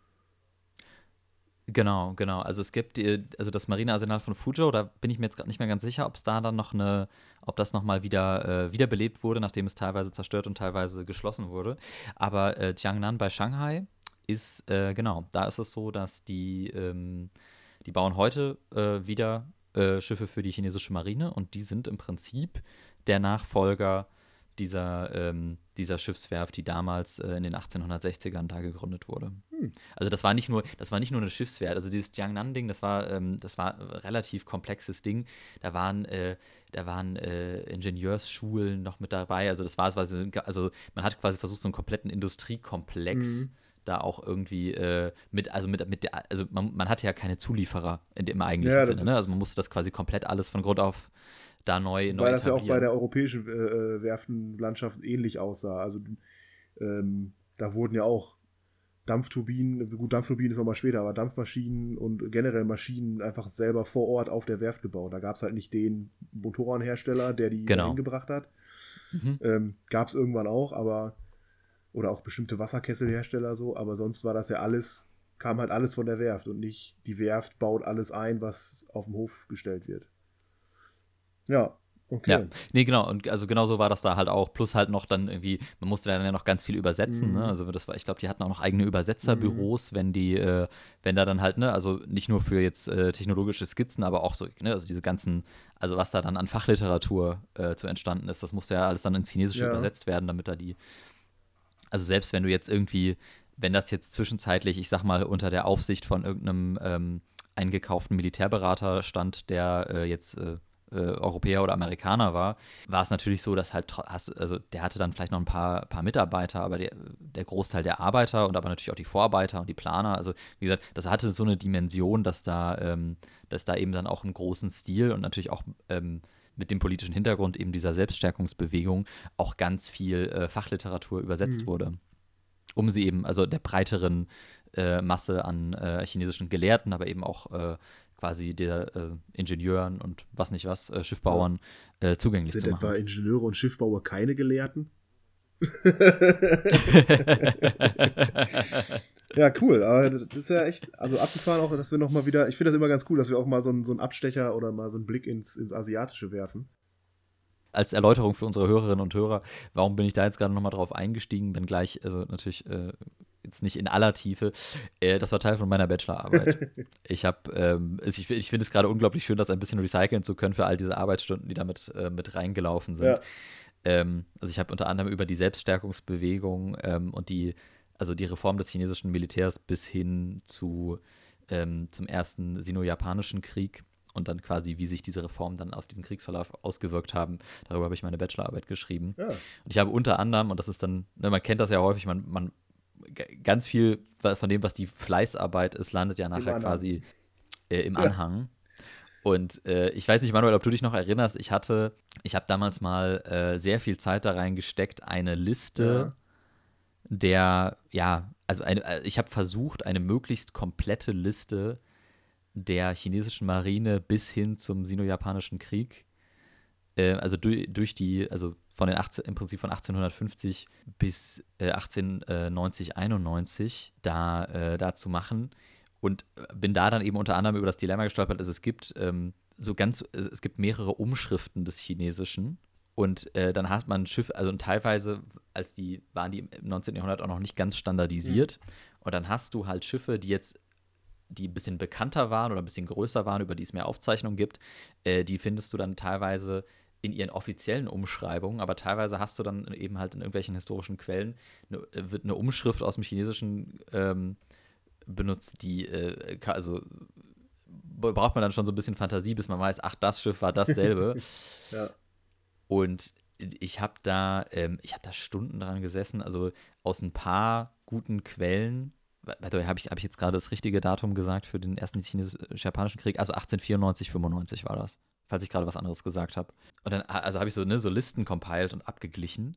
Genau, genau. Also es gibt die, also das Marinearsenal von Fuzhou, da bin ich mir jetzt gerade nicht mehr ganz sicher, ob es da dann noch eine, ob das nochmal wieder äh, wiederbelebt wurde, nachdem es teilweise zerstört und teilweise geschlossen wurde. Aber äh, Jiangnan bei Shanghai ist, äh, genau, da ist es so, dass die, ähm, die bauen heute äh, wieder äh, Schiffe für die chinesische Marine und die sind im Prinzip der Nachfolger dieser, ähm, dieser Schiffswerft, die damals äh, in den achtzehnhundertsechzigern da gegründet wurde. Hm. Also das war nicht nur, das war nicht nur eine Schiffswerft, also dieses Jiangnan-Ding, das war, ähm, das war ein relativ komplexes Ding. Da waren, äh, da waren äh, Ingenieursschulen noch mit dabei. Also das war, das war so, also man hat quasi versucht, so einen kompletten Industriekomplex mhm. da auch irgendwie äh, mit, also mit, mit der, also man, man hatte ja keine Zulieferer in dem eigentlichen ja, Sinne, ne? Also man musste das quasi komplett alles von Grund auf da neu, neu Weil das ja auch bei der europäischen äh, Werftenlandschaft ähnlich aussah. Also ähm, da wurden ja auch Dampfturbinen, gut, Dampfturbinen ist nochmal später, aber Dampfmaschinen und generell Maschinen einfach selber vor Ort auf der Werft gebaut. Da gab es halt nicht den Motorenhersteller, der die Genau. dahin gebracht hat. Mhm. Ähm, gab es irgendwann auch, aber oder auch bestimmte Wasserkesselhersteller so, aber sonst war das ja alles, kam halt alles von der Werft und nicht die Werft baut alles ein, was auf dem Hof gestellt wird. Ja, okay. Ja, nee, genau. Und also genau so war das da halt auch. Plus halt noch dann irgendwie, man musste dann ja noch ganz viel übersetzen, Mhm. ne? Also das war, ich glaube, die hatten auch noch eigene Übersetzerbüros, wenn die, äh, wenn da dann halt, ne, also nicht nur für jetzt äh, technologische Skizzen, aber auch so, ne, also diese ganzen, also was da dann an Fachliteratur äh, zu entstanden ist, das musste ja alles dann ins Chinesische Ja. übersetzt werden, damit da die, also selbst wenn du jetzt irgendwie, wenn das jetzt zwischenzeitlich, ich sag mal, unter der Aufsicht von irgendeinem ähm, eingekauften Militärberater stand, der äh, jetzt äh, äh, Europäer oder Amerikaner war, war es natürlich so, dass halt, tro- hast, also der hatte dann vielleicht noch ein paar, paar Mitarbeiter, aber der, der Großteil der Arbeiter und aber natürlich auch die Vorarbeiter und die Planer, also wie gesagt, das hatte so eine Dimension, dass da, ähm, dass da eben dann auch im großen Stil und natürlich auch ähm, mit dem politischen Hintergrund eben dieser Selbststärkungsbewegung auch ganz viel äh, Fachliteratur übersetzt Mhm. wurde, um sie eben, also der breiteren äh, Masse an äh, chinesischen Gelehrten, aber eben auch äh, quasi der äh, Ingenieuren und was nicht was, äh, Schiffbauern äh, zugänglich Sind zu etwa machen. Ingenieure und Schiffbauer keine Gelehrten? Ja, cool. Aber das ist ja echt, also abgefahren auch, dass wir nochmal wieder, ich finde das immer ganz cool, dass wir auch mal so einen, so einen Abstecher oder mal so einen Blick ins, ins Asiatische werfen. Als Erläuterung für unsere Hörerinnen und Hörer, warum bin ich da jetzt gerade nochmal drauf eingestiegen, wenn gleich, also natürlich äh, jetzt nicht in aller Tiefe, äh, das war Teil von meiner Bachelorarbeit. Ich habe, ähm, ich, ich finde es gerade unglaublich schön, das ein bisschen recyceln zu können für all diese Arbeitsstunden, die damit äh, mit reingelaufen sind. Ja. Ähm, also ich habe unter anderem über die Selbststärkungsbewegung ähm, und die, also die Reform des chinesischen Militärs bis hin zu ähm, zum ersten Sino-Japanischen Krieg und dann quasi, wie sich diese Reformen dann auf diesen Kriegsverlauf ausgewirkt haben. Darüber habe ich meine Bachelorarbeit geschrieben. Ja. Und ich habe unter anderem, und das ist dann, ne, man kennt das ja häufig, man, man ganz viel von dem, was die Fleißarbeit ist, landet ja nachher Anhang. quasi äh, im Ja. Anhang. Und äh, ich weiß nicht, Manuel, ob du dich noch erinnerst, ich hatte, ich habe damals mal äh, sehr viel Zeit da reingesteckt, eine Liste der, ja, also eine, äh, ich habe versucht, eine möglichst komplette Liste der chinesischen Marine bis hin zum Sino-Japanischen Krieg, äh, also durch, durch die, also von den achtzehn, im Prinzip von achtzehnhundertfünfzig bis äh, achtzehnhundertneunzig, einundneunzig da, äh, da zu machen. Und bin da dann eben unter anderem über das Dilemma gestolpert, dass es gibt ähm, so ganz, es, es gibt mehrere Umschriften des Chinesischen. Und äh, dann hat man ein Schiff, also und teilweise, als die, waren die im neunzehnten Jahrhundert auch noch nicht ganz standardisiert. Mhm. Und dann hast du halt Schiffe, die jetzt, die ein bisschen bekannter waren oder ein bisschen größer waren, über die es mehr Aufzeichnungen gibt, äh, die findest du dann teilweise in ihren offiziellen Umschreibungen, aber teilweise hast du dann eben halt in irgendwelchen historischen Quellen, ne, wird eine Umschrift aus dem Chinesischen ähm, benutzt, die, äh, also braucht man dann schon so ein bisschen Fantasie, bis man weiß, ach, das Schiff war dasselbe. Ja. Und ich habe da, ähm, ich habe da Stunden dran gesessen, also aus ein paar guten Quellen, habe ich, hab ich jetzt gerade das richtige Datum gesagt für den ersten Chinesisch-Japanischen Krieg, also achtzehnhundertvierundneunzig, fünfundneunzig war das, falls ich gerade was anderes gesagt habe. Und dann, also habe ich so, ne, so Listen compiled und abgeglichen,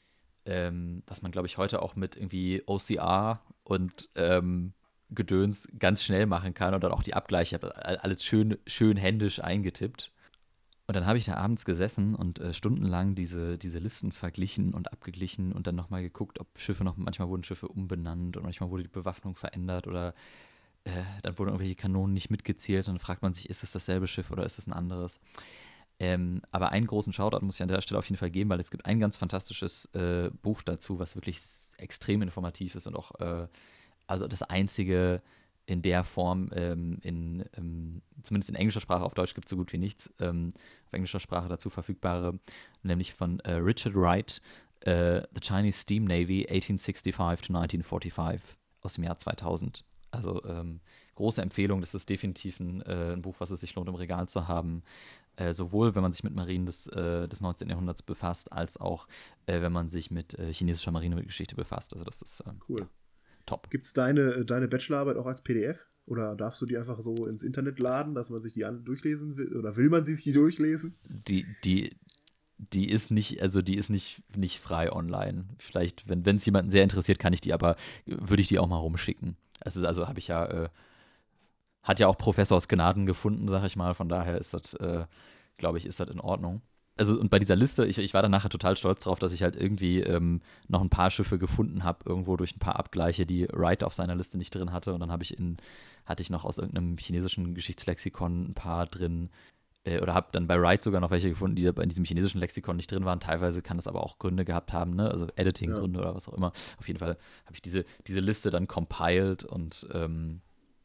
ähm, was man, glaube ich, heute auch mit irgendwie O C R und ähm, Gedöns ganz schnell machen kann und dann auch die Abgleiche, habe alles schön, schön händisch eingetippt. Und dann habe ich da abends gesessen und äh, stundenlang diese, diese Listen verglichen und abgeglichen und dann nochmal geguckt, ob Schiffe noch, manchmal wurden Schiffe umbenannt und manchmal wurde die Bewaffnung verändert oder äh, dann wurden irgendwelche Kanonen nicht mitgezählt. Und dann fragt man sich, ist es dasselbe Schiff oder ist es ein anderes? Ähm, aber einen großen Shoutout muss ich an der Stelle auf jeden Fall geben, weil es gibt ein ganz fantastisches äh, Buch dazu, was wirklich extrem informativ ist und auch äh, also das einzige in der Form, ähm, in, ähm, zumindest in englischer Sprache, auf Deutsch gibt es so gut wie nichts, ähm, auf englischer Sprache dazu verfügbare, nämlich von äh, Richard Wright, äh, The Chinese Steam Navy eighteen sixty-five to nineteen forty-five aus dem Jahr zweitausend. Also ähm, große Empfehlung, das ist definitiv ein, äh, ein Buch, was es sich lohnt, im Regal zu haben. Äh, sowohl wenn man sich mit Marinen des, äh, des neunzehnten Jahrhunderts befasst, als auch äh, wenn man sich mit äh, chinesischer Marinegeschichte befasst. Also das ist ähm, cool. Ja, top. Gibt es deine, deine Bachelorarbeit auch als P D F? Oder darfst du die einfach so ins Internet laden, dass man sich die an durchlesen will? Oder will man sie sich durchlesen? Die, die, die ist nicht, also die ist nicht, nicht frei online. Vielleicht, wenn es jemanden sehr interessiert, kann ich die, aber würde ich die auch mal rumschicken. Es ist also, habe ich ja, äh, hat ja auch Professors Gnaden gefunden, sag ich mal. Von daher ist das, äh, glaube ich, ist das in Ordnung. Also und bei dieser Liste, ich, ich war dann nachher total stolz drauf, dass ich halt irgendwie ähm, noch ein paar Schiffe gefunden habe, irgendwo durch ein paar Abgleiche, die Wright auf seiner Liste nicht drin hatte. Und dann habe ich in, hatte ich noch aus irgendeinem chinesischen Geschichtslexikon ein paar drin, äh, oder habe dann bei Wright sogar noch welche gefunden, die in diesem chinesischen Lexikon nicht drin waren. Teilweise kann das aber auch Gründe gehabt haben, ne? Also Editing-Gründe ja. oder was auch immer. Auf jeden Fall habe ich diese, diese Liste dann compiled und ähm,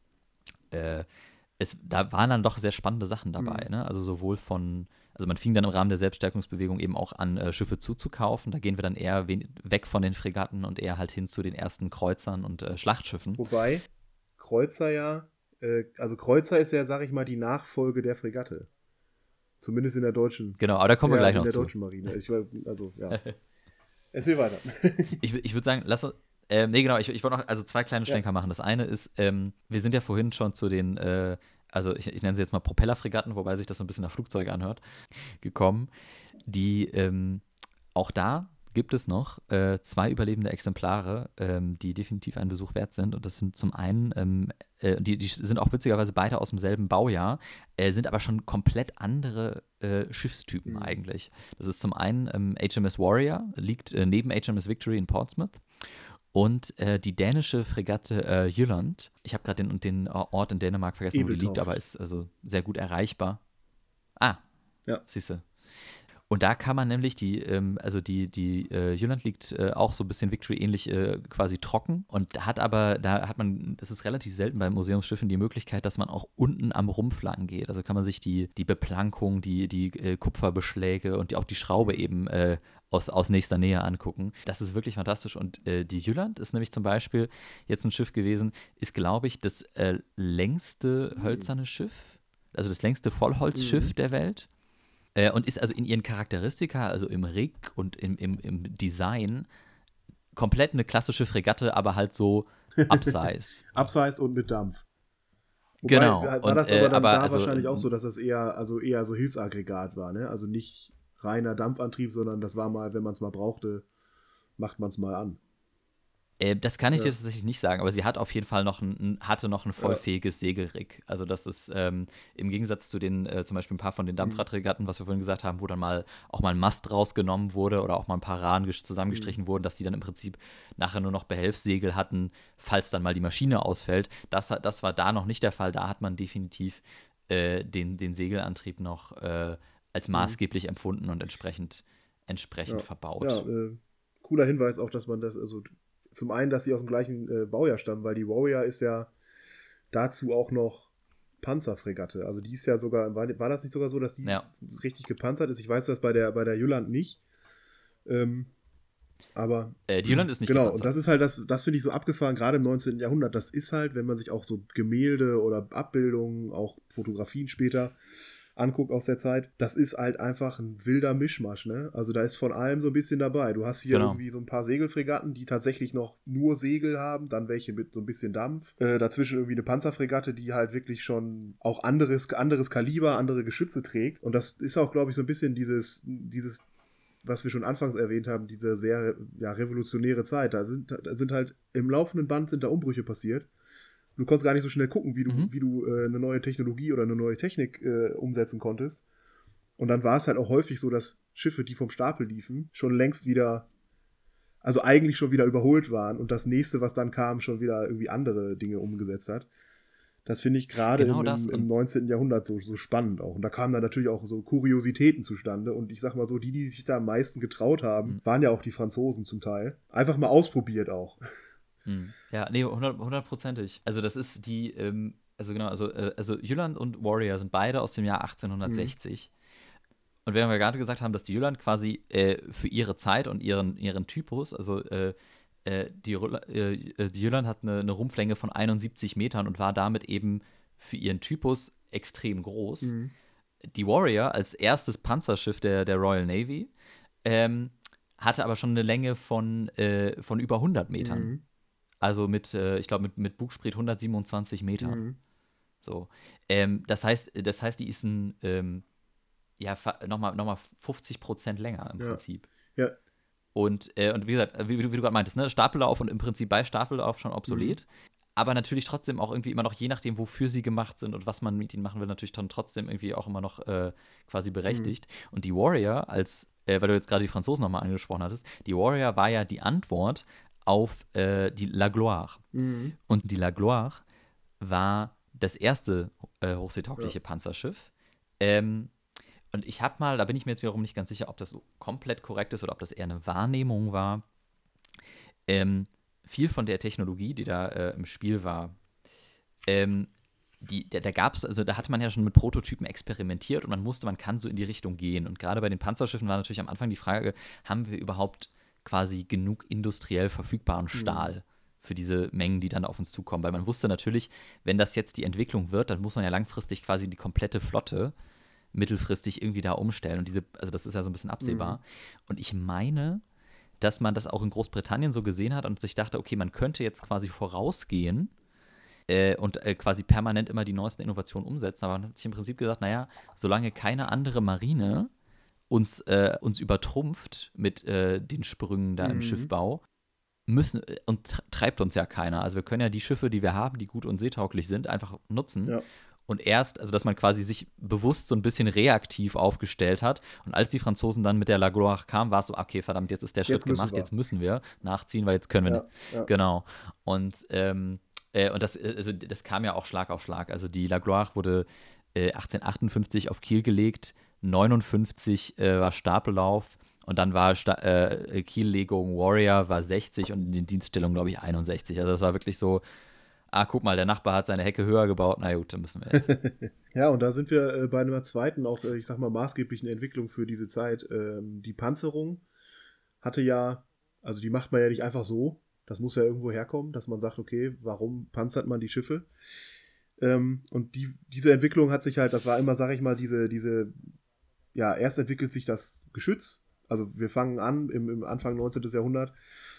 äh, es, da waren dann doch sehr spannende Sachen dabei, mhm. ne? Also sowohl von Also man fing dann im Rahmen der Selbststärkungsbewegung eben auch an, äh, Schiffe zuzukaufen. Da gehen wir dann eher weg von den Fregatten und eher halt hin zu den ersten Kreuzern und äh, Schlachtschiffen. Wobei Kreuzer ja, äh, also Kreuzer ist ja, sag ich mal, die Nachfolge der Fregatte. Zumindest in der deutschen. Genau, aber da kommen wir ja, gleich noch zu. In der deutschen Marine. Ich, also, ja. Erzähl weiter. ich ich würde sagen, lass uns. Äh, nee, genau, ich, ich wollte noch also zwei kleine Schlenker ja. machen. Das eine ist, ähm, wir sind ja vorhin schon zu den äh, also ich, ich nenne sie jetzt mal Propellerfregatten, wobei sich das so ein bisschen nach Flugzeuge anhört, gekommen. Die, ähm, auch da gibt es noch äh, zwei überlebende Exemplare, ähm, die definitiv einen Besuch wert sind. Und das sind zum einen, ähm, äh, die, die sind auch witzigerweise beide aus demselben Baujahr, äh, sind aber schon komplett andere äh, Schiffstypen mhm. eigentlich. Das ist zum einen ähm, H M S Warrior, liegt äh, neben H M S Victory in Portsmouth. Und äh, die dänische Fregatte äh, Jylland, ich habe gerade den, den Ort in Dänemark vergessen, Ebeltoft. Wo die liegt, aber ist also sehr gut erreichbar. Ah, ja. Siehst du. Und da kann man nämlich die, ähm, also die, die äh, Jylland liegt äh, auch so ein bisschen Victory-ähnlich äh, quasi trocken und hat aber, da hat man, das ist relativ selten bei Museumsschiffen, die Möglichkeit, dass man auch unten am Rumpf lang geht. Also kann man sich die, die Beplankung, die, die äh, Kupferbeschläge und die, auch die Schraube eben äh, aus, aus nächster Nähe angucken. Das ist wirklich fantastisch. Und äh, die Jylland ist nämlich zum Beispiel jetzt ein Schiff gewesen, ist, glaube ich, das äh, längste hölzerne Schiff, also das längste Vollholzschiff mhm. der Welt. Äh, und ist also in ihren Charakteristika, also im Rig und im, im, im Design, komplett eine klassische Fregatte, aber halt so upsized. Upsized und mit Dampf. Wobei, genau. War und, das aber dann äh, aber da also, wahrscheinlich auch so, dass das eher, also eher so Hilfsaggregat war, ne? Also nicht reiner Dampfantrieb, sondern das war mal, wenn man es mal brauchte, macht man es mal an. Äh, das kann ich ja. dir tatsächlich nicht sagen, aber sie hat auf jeden Fall noch ein, hatte noch ein vollfähiges ja. Segelrig. Also das ist ähm, im Gegensatz zu den, äh, zum Beispiel ein paar von den Dampfradregatten, was wir vorhin gesagt haben, wo dann mal auch mal ein Mast rausgenommen wurde oder auch mal ein paar Rahen zusammengestrichen mhm. wurden, dass die dann im Prinzip nachher nur noch Behelfssegel hatten, falls dann mal die Maschine ausfällt. Das, das war da noch nicht der Fall. Da hat man definitiv äh, den, den Segelantrieb noch äh, als maßgeblich mhm. empfunden und entsprechend, entsprechend ja. verbaut. Ja, äh, cooler Hinweis auch, dass man das, also zum einen, dass sie aus dem gleichen äh, Baujahr stammen, weil die Warrior ist ja dazu auch noch Panzerfregatte. Also die ist ja sogar, war, war das nicht sogar so, dass die ja. richtig gepanzert ist? Ich weiß das bei der, bei der Jylland nicht. Ähm, aber äh, die Jylland ist nicht genau, gepanzert. Und das ist halt, das, das finde ich so abgefahren, gerade im neunzehnten. Jahrhundert. Das ist halt, wenn man sich auch so Gemälde oder Abbildungen, auch Fotografien später anguckt aus der Zeit, das ist halt einfach ein wilder Mischmasch, ne? Also da ist von allem so ein bisschen dabei. Du hast hier genau. irgendwie so ein paar Segelfregatten, die tatsächlich noch nur Segel haben, dann welche mit so ein bisschen Dampf. Äh, dazwischen irgendwie eine Panzerfregatte, die halt wirklich schon auch anderes, anderes Kaliber, andere Geschütze trägt. Und das ist auch, glaube ich, so ein bisschen dieses, dieses, was wir schon anfangs erwähnt haben, diese sehr ja, revolutionäre Zeit. Da sind, da sind halt im laufenden Band sind da Umbrüche passiert. Du konntest gar nicht so schnell gucken, wie du, mhm. wie du äh, eine neue Technologie oder eine neue Technik äh, umsetzen konntest. Und dann war es halt auch häufig so, dass Schiffe, die vom Stapel liefen, schon längst wieder, also eigentlich schon wieder überholt waren und das nächste, was dann kam, schon wieder irgendwie andere Dinge umgesetzt hat. Das finde ich gerade genau im, im, im neunzehnten. Jahrhundert so, so spannend auch. Und da kamen dann natürlich auch so Kuriositäten zustande. Und ich sag mal so, die, die sich da am meisten getraut haben, mhm. waren ja auch die Franzosen zum Teil. Einfach mal ausprobiert auch. Ja, nee, hundertprozentig. Also das ist die, ähm, also genau, also, äh, also Jylland und Warrior sind beide aus dem Jahr achtzehnhundertsechzig. Mhm. Und während wir gerade gesagt haben, dass die Jylland quasi äh, für ihre Zeit und ihren, ihren Typus, also äh, äh, die, äh, die Jylland hat eine, eine Rumpflänge von einundsiebzig Metern und war damit eben für ihren Typus extrem groß. Mhm. Die Warrior als erstes Panzerschiff der, der Royal Navy ähm, hatte aber schon eine Länge von, äh, von über hundert Metern. Mhm. Also mit, äh, ich glaube, mit, mit Bugsprit hundertsiebenundzwanzig Metern. Mhm. So. Ähm, das heißt, das heißt, die ist ein, ähm, ja, nochmal noch mal fünfzig Prozent länger im ja. Prinzip. Ja. Und, äh, und wie gesagt, wie, wie du gerade meintest, ne, Stapellauf und im Prinzip bei Stapellauf schon obsolet. Mhm. Aber natürlich trotzdem auch irgendwie immer noch, je nachdem, wofür sie gemacht sind und was man mit ihnen machen will, natürlich dann trotzdem irgendwie auch immer noch äh, quasi berechtigt. Mhm. Und die Warrior, als, äh, weil du jetzt gerade die Franzosen nochmal angesprochen hattest, die Warrior war ja die Antwort auf äh, die La Gloire. Mhm. Und die La Gloire war das erste äh, hochseetaugliche ja. Panzerschiff. Ähm, und ich habe mal, da bin ich mir jetzt wiederum nicht ganz sicher, ob das so komplett korrekt ist oder ob das eher eine Wahrnehmung war. Ähm, viel von der Technologie, die da äh, im Spiel war, ähm, die, da, da gab es, also da hatte man ja schon mit Prototypen experimentiert und man wusste, man kann so in die Richtung gehen. Und gerade bei den Panzerschiffen war natürlich am Anfang die Frage, haben wir überhaupt quasi genug industriell verfügbaren Stahl mhm. für diese Mengen, die dann auf uns zukommen? Weil man wusste natürlich, wenn das jetzt die Entwicklung wird, dann muss man ja langfristig quasi die komplette Flotte mittelfristig irgendwie da umstellen. Und diese, also das ist ja so ein bisschen absehbar. Mhm. Und ich meine, dass man das auch in Großbritannien so gesehen hat und sich dachte, okay, man könnte jetzt quasi vorausgehen äh, und äh, quasi permanent immer die neuesten Innovationen umsetzen. Aber man hat sich im Prinzip gesagt, naja, solange keine andere Marine uns, äh, uns übertrumpft mit äh, den Sprüngen da mhm. im Schiffbau, müssen und treibt uns ja keiner. Also wir können ja die Schiffe, die wir haben, die gut und seetauglich sind, einfach nutzen. Ja. Und erst, also dass man quasi sich bewusst so ein bisschen reaktiv aufgestellt hat. Und als die Franzosen dann mit der La Gloire kamen, war es so, okay, verdammt, jetzt ist der Schritt gemacht, wir. jetzt müssen wir nachziehen, weil jetzt können wir ja, nicht. Ja. Genau. Und, ähm, äh, und das, also das kam ja auch Schlag auf Schlag. Also die La Gloire wurde äh, achtzehnhundertachtundfünfzig auf Kiel gelegt, neunundfünfzig äh, war Stapellauf und dann war Sta- äh, Kiellegung Warrior war sechzig und in den Dienststellungen, glaube ich, einundsechzig. Also das war wirklich so, ah, guck mal, der Nachbar hat seine Hecke höher gebaut, na gut, dann müssen wir jetzt. Ja, und da sind wir äh, bei einer zweiten, auch, äh, ich sag mal, maßgeblichen Entwicklung für diese Zeit. Ähm, die Panzerung hatte ja, also die macht man ja nicht einfach so, das muss ja irgendwo herkommen, dass man sagt, okay, warum panzert man die Schiffe? Ähm, und die, diese Entwicklung hat sich halt, das war immer, sag ich mal, diese, diese, ja, erst entwickelt sich das Geschütz, also wir fangen an im, im Anfang neunzehnten. Jahrhundert,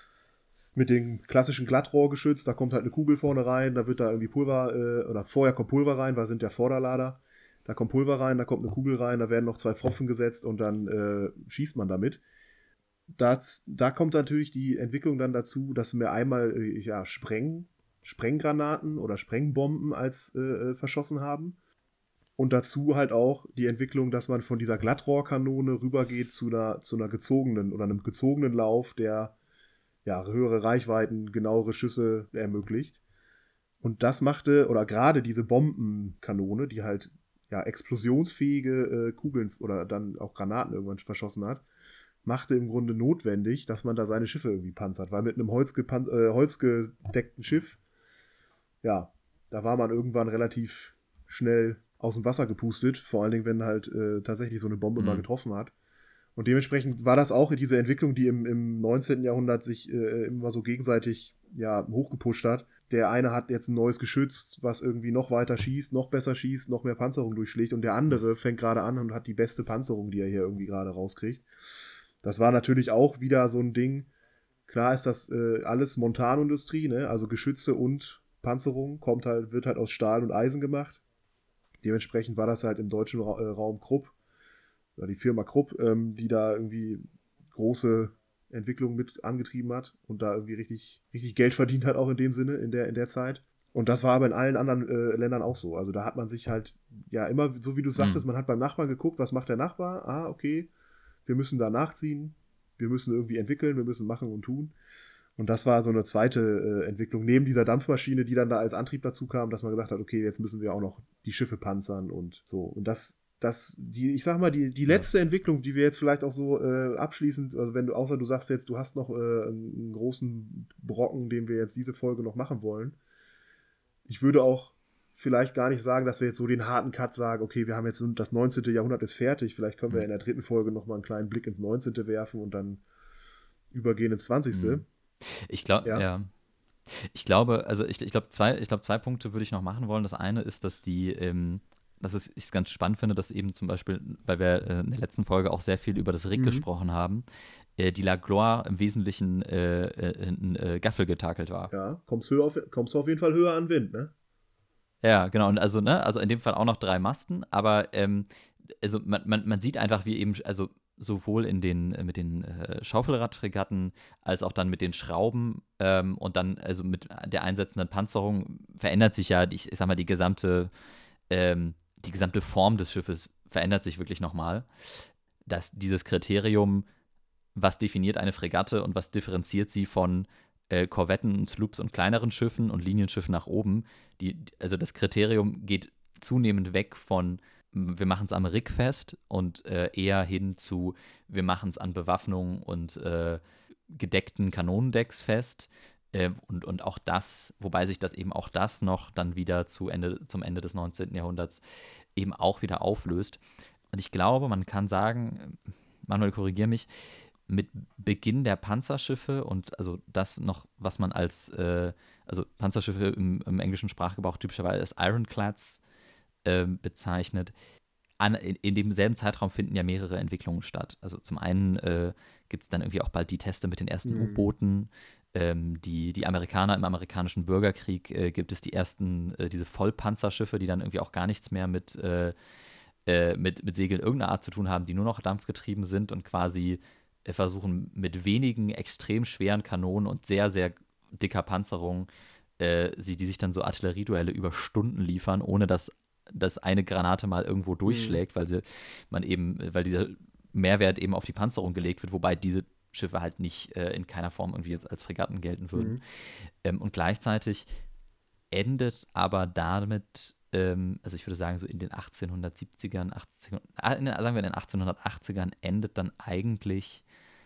mit dem klassischen Glattrohrgeschütz, da kommt halt eine Kugel vorne rein, da wird da irgendwie Pulver, äh, oder vorher kommt Pulver rein, weil sind ja Vorderlader, da kommt Pulver rein, da kommt eine Kugel rein, da werden noch zwei Pfropfen gesetzt und dann äh, schießt man damit. Das, da kommt natürlich die Entwicklung dann dazu, dass wir einmal äh, ja, Spreng, Sprenggranaten oder Sprengbomben als äh, verschossen haben. Und dazu halt auch die Entwicklung, dass man von dieser Glattrohrkanone rübergeht zu einer, zu einer gezogenen oder einem gezogenen Lauf, der ja, höhere Reichweiten, genauere Schüsse ermöglicht. Und das machte, oder gerade diese Bombenkanone, die halt ja explosionsfähige äh, Kugeln oder dann auch Granaten irgendwann verschossen hat, machte im Grunde notwendig, dass man da seine Schiffe irgendwie panzert. Weil mit einem holzgepan- äh, holzgedeckten Schiff, ja, da war man irgendwann relativ schnell aus dem Wasser gepustet, vor allen Dingen, wenn halt äh, tatsächlich so eine Bombe mhm. mal getroffen hat. Und dementsprechend war das auch diese Entwicklung, die im, im neunzehnten. Jahrhundert sich äh, immer so gegenseitig ja, hochgepusht hat. Der eine hat jetzt ein neues Geschütz, was irgendwie noch weiter schießt, noch besser schießt, noch mehr Panzerung durchschlägt und der andere fängt gerade an und hat die beste Panzerung, die er hier irgendwie gerade rauskriegt. Das war natürlich auch wieder so ein Ding. Klar ist das äh, alles Montanindustrie, ne? Also Geschütze und Panzerung kommt halt, wird halt aus Stahl und Eisen gemacht. Dementsprechend war das halt im deutschen Ra- äh, Raum Krupp, oder die Firma Krupp, ähm, die da irgendwie große Entwicklung mit angetrieben hat und da irgendwie richtig, richtig Geld verdient hat, auch in dem Sinne, in der, in der Zeit. Und das war aber in allen anderen äh, Ländern auch so. Also da hat man sich halt, ja, immer, so wie du sagtest, mhm. man hat beim Nachbarn geguckt, was macht der Nachbar? Ah, okay, wir müssen da nachziehen, wir müssen irgendwie entwickeln, wir müssen machen und tun. Und das war so eine zweite äh, Entwicklung, neben dieser Dampfmaschine, die dann da als Antrieb dazu kam, dass man gesagt hat, okay, jetzt müssen wir auch noch die Schiffe panzern und so. Und das dass die, ich sag mal, die, die letzte ja. Entwicklung, die wir jetzt vielleicht auch so äh, abschließend, also wenn du, außer du sagst jetzt, du hast noch äh, einen großen Brocken, den wir jetzt diese Folge noch machen wollen. Ich würde auch vielleicht gar nicht sagen, dass wir jetzt so den harten Cut sagen, okay, wir haben jetzt das neunzehnten. Jahrhundert ist fertig, vielleicht können wir in der dritten Folge nochmal einen kleinen Blick ins neunzehnten. werfen und dann übergehen ins zwanzigsten. Ich glaube, ja. ja. Ich glaube, also ich, ich glaube, zwei, ich glaube, zwei Punkte würde ich noch machen wollen. Das eine ist, dass die, ähm, dass ich es ganz spannend finde, dass eben zum Beispiel, weil wir äh, in der letzten Folge auch sehr viel über das Rig mhm. gesprochen haben, äh, die La Gloire im Wesentlichen äh, äh, in äh, Gaffel getakelt war. Ja, kommst du auf, kommst du auf jeden Fall höher an Wind, ne? Ja, genau. Und also, ne, also in dem Fall auch noch drei Masten, aber ähm, also man, man, man sieht einfach, wie eben, also sowohl in den, äh, mit den äh, Schaufelradfregatten als auch dann mit den Schrauben ähm, und dann, also mit der einsetzenden Panzerung verändert sich ja, ich, ich sag mal, die gesamte, ähm, die gesamte Form des Schiffes verändert sich wirklich nochmal. Dass dieses Kriterium, was definiert eine Fregatte und was differenziert sie von äh, Korvetten und Sloops und kleineren Schiffen und Linienschiffen nach oben, die, also das Kriterium geht zunehmend weg von wir machen es am Rig fest und äh, eher hin zu, wir machen es an Bewaffnung und äh, gedeckten Kanonendecks fest. Äh, und, und auch das, wobei sich das eben auch das noch dann wieder zu Ende, zum Ende des neunzehnten. Jahrhunderts eben auch wieder auflöst. Und ich glaube, man kann sagen, Manuel, korrigier mich, mit Beginn der Panzerschiffe und also das noch, was man als, äh, also Panzerschiffe im, im englischen Sprachgebrauch typischerweise als Ironclads bezeichnet. An, in, in demselben Zeitraum finden ja mehrere Entwicklungen statt. Also zum einen äh, gibt es dann irgendwie auch bald die Teste mit den ersten mhm. U-Booten. Ähm, die, die Amerikaner im amerikanischen Bürgerkrieg äh, gibt es die ersten, äh, diese Vollpanzerschiffe, die dann irgendwie auch gar nichts mehr mit, äh, äh, mit, mit Segeln irgendeiner Art zu tun haben, die nur noch dampfgetrieben sind und quasi äh, versuchen mit wenigen extrem schweren Kanonen und sehr, sehr dicker Panzerung, äh, sie, die sich dann so Artillerieduelle über Stunden liefern, ohne dass dass eine Granate mal irgendwo durchschlägt, mhm. weil sie, man eben, weil dieser Mehrwert eben auf die Panzerung gelegt wird, wobei diese Schiffe halt nicht äh, in keiner Form irgendwie jetzt als Fregatten gelten würden. Mhm. Ähm, und gleichzeitig endet aber damit, ähm, also ich würde sagen, so in den achtzehnhundertsiebzigern, achtzehn, äh, in, sagen wir in den achtzehnhundertachtzigern endet dann eigentlich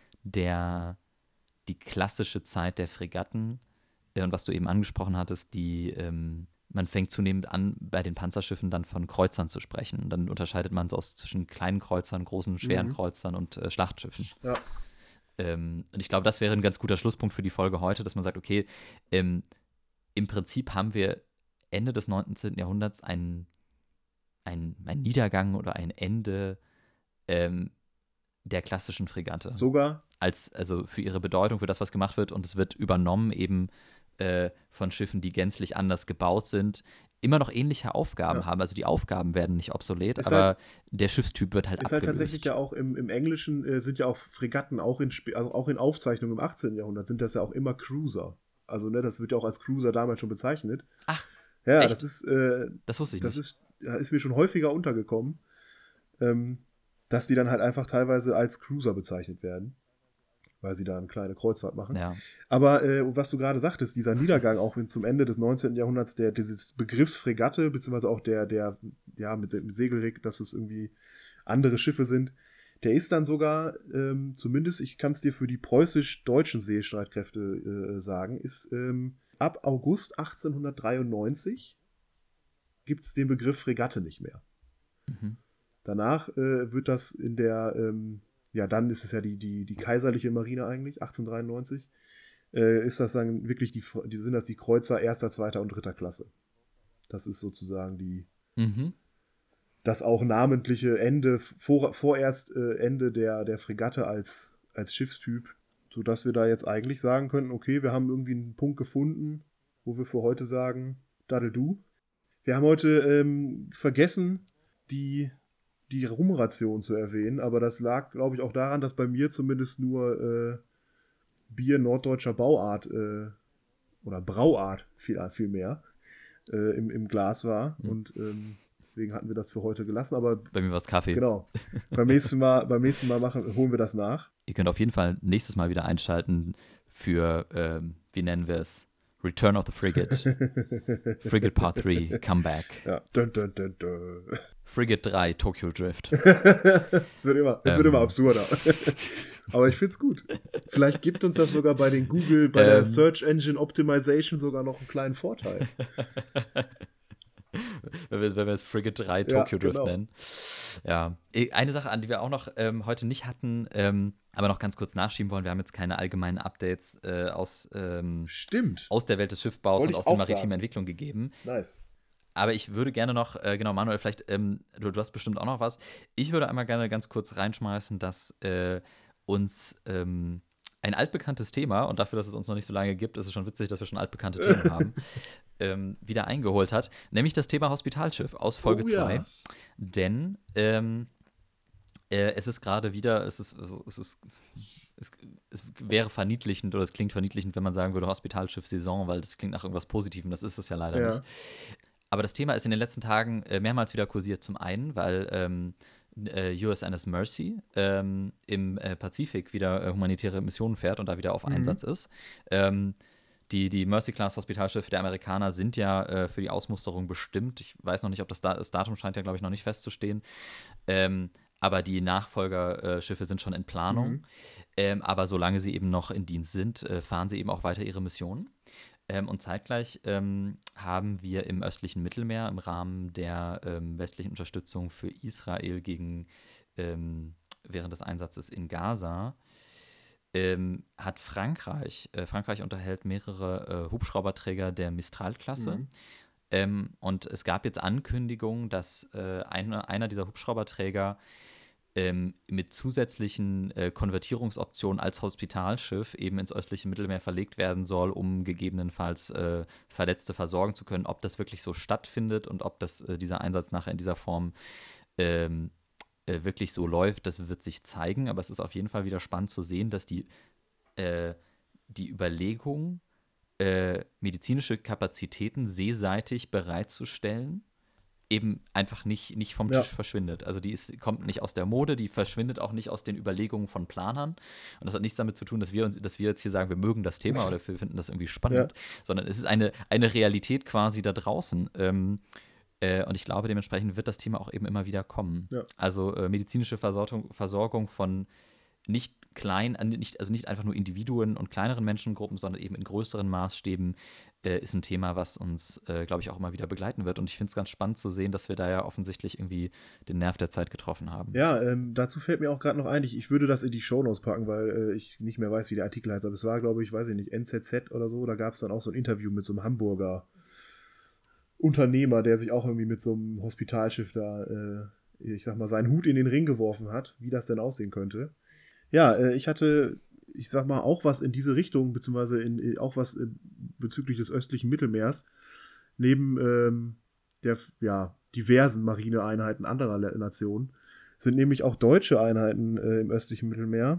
der, die klassische Zeit der Fregatten. Äh, und was du eben angesprochen hattest, die ähm, man fängt zunehmend an, bei den Panzerschiffen dann von Kreuzern zu sprechen. Dann unterscheidet man es aus zwischen kleinen Kreuzern, großen, schweren mhm. Kreuzern und äh, Schlachtschiffen. Ja. Ähm, und ich glaube, das wäre ein ganz guter Schlusspunkt für die Folge heute, dass man sagt, okay, ähm, im Prinzip haben wir Ende des neunzehnten. Jahrhunderts einen, einen, einen Niedergang oder ein Ende ähm, der klassischen Fregatte. Sogar? Als, also für ihre Bedeutung, für das, was gemacht wird. Und es wird übernommen eben Äh, von Schiffen, die gänzlich anders gebaut sind, immer noch ähnliche Aufgaben ja. haben. Also die Aufgaben werden nicht obsolet, ist aber halt, der Schiffstyp wird halt ist abgelöst. Ist halt tatsächlich ja auch im, im Englischen äh, sind ja auch Fregatten, auch in, also auch in Aufzeichnungen im achtzehnten. Jahrhundert sind das ja auch immer Cruiser. Also ne, das wird ja auch als Cruiser damals schon bezeichnet. Ach, ja, echt? das ist äh, das wusste ich das nicht. Das ist, ist mir schon häufiger untergekommen, ähm, dass die dann halt einfach teilweise als Cruiser bezeichnet werden, weil sie da eine kleine Kreuzfahrt machen. Ja. Aber äh, was du gerade sagtest, dieser Niedergang auch zum Ende des neunzehnten. Jahrhunderts, der dieses Begriffs Fregatte, beziehungsweise auch der, der ja, mit dem Segelrig, dass es irgendwie andere Schiffe sind, der ist dann sogar, ähm, zumindest, ich kann es dir für die preußisch-deutschen Seestreitkräfte äh, sagen, ist ähm, ab August achtzehnhundertdreiundneunzig gibt es den Begriff Fregatte nicht mehr. Mhm. Danach äh, wird das in der ähm, ja, dann ist es ja die, die, die kaiserliche Marine eigentlich, achtzehnhundertdreiundneunzig, äh, ist das dann wirklich die, die, sind das die Kreuzer erster, zweiter und dritter Klasse. Das ist sozusagen die, mhm. das auch namentliche Ende, vor, vorerst äh, Ende der, der Fregatte als, als Schiffstyp, sodass wir da jetzt eigentlich sagen könnten, okay, wir haben irgendwie einen Punkt gefunden, wo wir für heute sagen, Daddel-du. Wir haben heute ähm, vergessen, die die Rumration zu erwähnen, aber das lag, glaube ich, auch daran, dass bei mir zumindest nur äh, Bier norddeutscher Bauart äh, oder Brauart viel, viel mehr äh, im, im Glas war mhm. und ähm, deswegen hatten wir das für heute gelassen, aber bei mir war es Kaffee. Genau. beim nächsten Mal, beim nächsten Mal machen, holen wir das nach. Ihr könnt auf jeden Fall nächstes Mal wieder einschalten für, ähm, wie nennen wir es? Return of the Frigate. Frigate Part drei, Comeback. Ja. Dun, dun, dun, dun. Frigate drei, Tokyo Drift. Es wird immer, es ähm. wird immer absurder. Aber ich finde es gut. Vielleicht gibt uns das sogar bei den Google, bei ähm. der Search Engine Optimization sogar noch einen kleinen Vorteil. wenn, wir, wenn wir es Frigate drei Tokyo ja, Drift genau. nennen. Ja. Eine Sache, an die wir auch noch ähm, heute nicht hatten, ähm, aber noch ganz kurz nachschieben wollen. Wir haben jetzt keine allgemeinen Updates äh, aus, ähm, Stimmt. aus der Welt des Schiffbaus Wollte und aus ich der auch maritimen sagen. Entwicklung gegeben. Nice. Aber ich würde gerne noch, äh, genau, Manuel, vielleicht, ähm, du, du hast bestimmt auch noch was. Ich würde einmal gerne ganz kurz reinschmeißen, dass äh, uns ähm, ein altbekanntes Thema, und dafür, dass es uns noch nicht so lange gibt, ist es schon witzig, dass wir schon altbekannte Themen haben, ähm, wieder eingeholt hat, nämlich das Thema Hospitalschiff aus Folge Oh, zwei. ja. Denn ähm, äh, es ist gerade wieder, es ist, also, es ist, es, es wäre verniedlichend oder es klingt verniedlichend, wenn man sagen würde Hospitalschiff-Saison, weil das klingt nach irgendwas Positivem, das ist es ja leider Ja. nicht. Aber das Thema ist in den letzten Tagen äh, mehrmals wieder kursiert. Zum einen, weil ähm, äh, U S N S Mercy ähm, im äh, Pazifik wieder äh, humanitäre Missionen fährt und da wieder auf Mhm. Einsatz ist. Ähm, die, die Mercy-Class-Hospitalschiffe der Amerikaner sind ja äh, für die Ausmusterung bestimmt. Ich weiß noch nicht, ob das, da das Datum scheint ja, glaube ich, noch nicht festzustehen. Ähm, aber die Nachfolgerschiffe sind schon in Planung. Mhm. Ähm, aber solange sie eben noch in Dienst sind, äh, fahren sie eben auch weiter ihre Missionen. Ähm, und zeitgleich ähm, haben wir im östlichen Mittelmeer im Rahmen der ähm, westlichen Unterstützung für Israel gegen ähm, während des Einsatzes in Gaza ähm, hat Frankreich, äh, Frankreich unterhält mehrere äh, Hubschrauberträger der Mistral-Klasse. Mhm. Ähm, und es gab jetzt Ankündigungen, dass äh, eine, einer dieser Hubschrauberträger ähm, mit zusätzlichen äh, Konvertierungsoptionen als Hospitalschiff eben ins östliche Mittelmeer verlegt werden soll, um gegebenenfalls äh, Verletzte versorgen zu können. Ob das wirklich so stattfindet und ob das, äh, dieser Einsatz nachher in dieser Form ähm, äh, wirklich so läuft, das wird sich zeigen. Aber es ist auf jeden Fall wieder spannend zu sehen, dass die, äh, die Überlegung, äh, medizinische Kapazitäten seeseitig bereitzustellen, eben einfach nicht, nicht vom Ja. Tisch verschwindet. Also die ist, kommt nicht aus der Mode, die verschwindet auch nicht aus den Überlegungen von Planern. Und das hat nichts damit zu tun, dass wir uns, dass wir jetzt hier sagen, wir mögen das Thema oder wir finden das irgendwie spannend, Ja. sondern es ist eine, eine Realität quasi da draußen. Ähm, äh, und ich glaube, dementsprechend wird das Thema auch eben immer wieder kommen. Ja. Also äh, medizinische Versorgung, Versorgung von nicht klein, äh, nicht, also nicht einfach nur Individuen und kleineren Menschengruppen, sondern eben in größeren Maßstäben äh, ist ein Thema, was uns, äh, glaube ich, auch immer wieder begleiten wird. Und ich finde es ganz spannend zu sehen, dass wir da ja offensichtlich irgendwie den Nerv der Zeit getroffen haben. Ja, ähm, dazu fällt mir auch gerade noch ein, ich, ich würde das in die Shownotes packen, weil äh, ich nicht mehr weiß, wie der Artikel heißt. Aber es war, glaube ich, weiß ich nicht, N Z Z oder so. Da gab es dann auch so ein Interview mit so einem Hamburger Unternehmer, der sich auch irgendwie mit so einem Hospitalschiff da, äh, ich sag mal, seinen Hut in den Ring geworfen hat, wie das denn aussehen könnte. Ja, äh, ich hatte, ich sag mal, auch was in diese Richtung, beziehungsweise in, in, auch was äh, bezüglich des östlichen Mittelmeers, neben ähm, der ja, diversen Marineeinheiten anderer Le- Nationen, sind nämlich auch deutsche Einheiten äh, im östlichen Mittelmeer.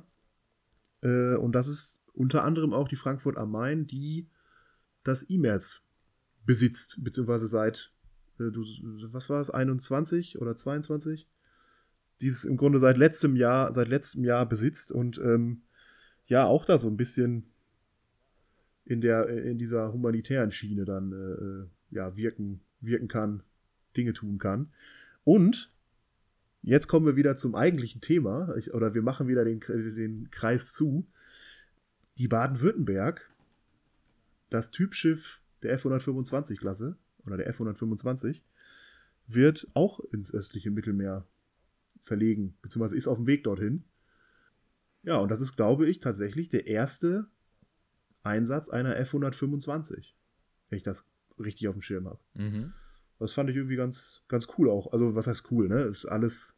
Äh, und das ist unter anderem auch die Frankfurt am Main, die das I M E R Z besitzt, beziehungsweise seit, äh, du, was war es, einundzwanzig oder zweiundzwanzig? Dieses im Grunde seit letztem Jahr, seit letztem Jahr besitzt und ähm, ja, auch da so ein bisschen in der, in dieser humanitären Schiene dann äh, ja, wirken, wirken kann, Dinge tun kann. Und jetzt kommen wir wieder zum eigentlichen Thema, ich, oder wir machen wieder den, den Kreis zu. Die Baden-Württemberg, das Typschiff der F hundertfünfundzwanzig-Klasse oder der F hundertfünfundzwanzig, wird auch ins östliche Mittelmeer verlegen, beziehungsweise ist auf dem Weg dorthin. Ja, und das ist, glaube ich, tatsächlich der erste Einsatz einer F hundertfünfundzwanzig, wenn ich das richtig auf dem Schirm habe. Mhm. Das fand ich irgendwie ganz, ganz cool auch. Also, was heißt cool, ne? Ist alles.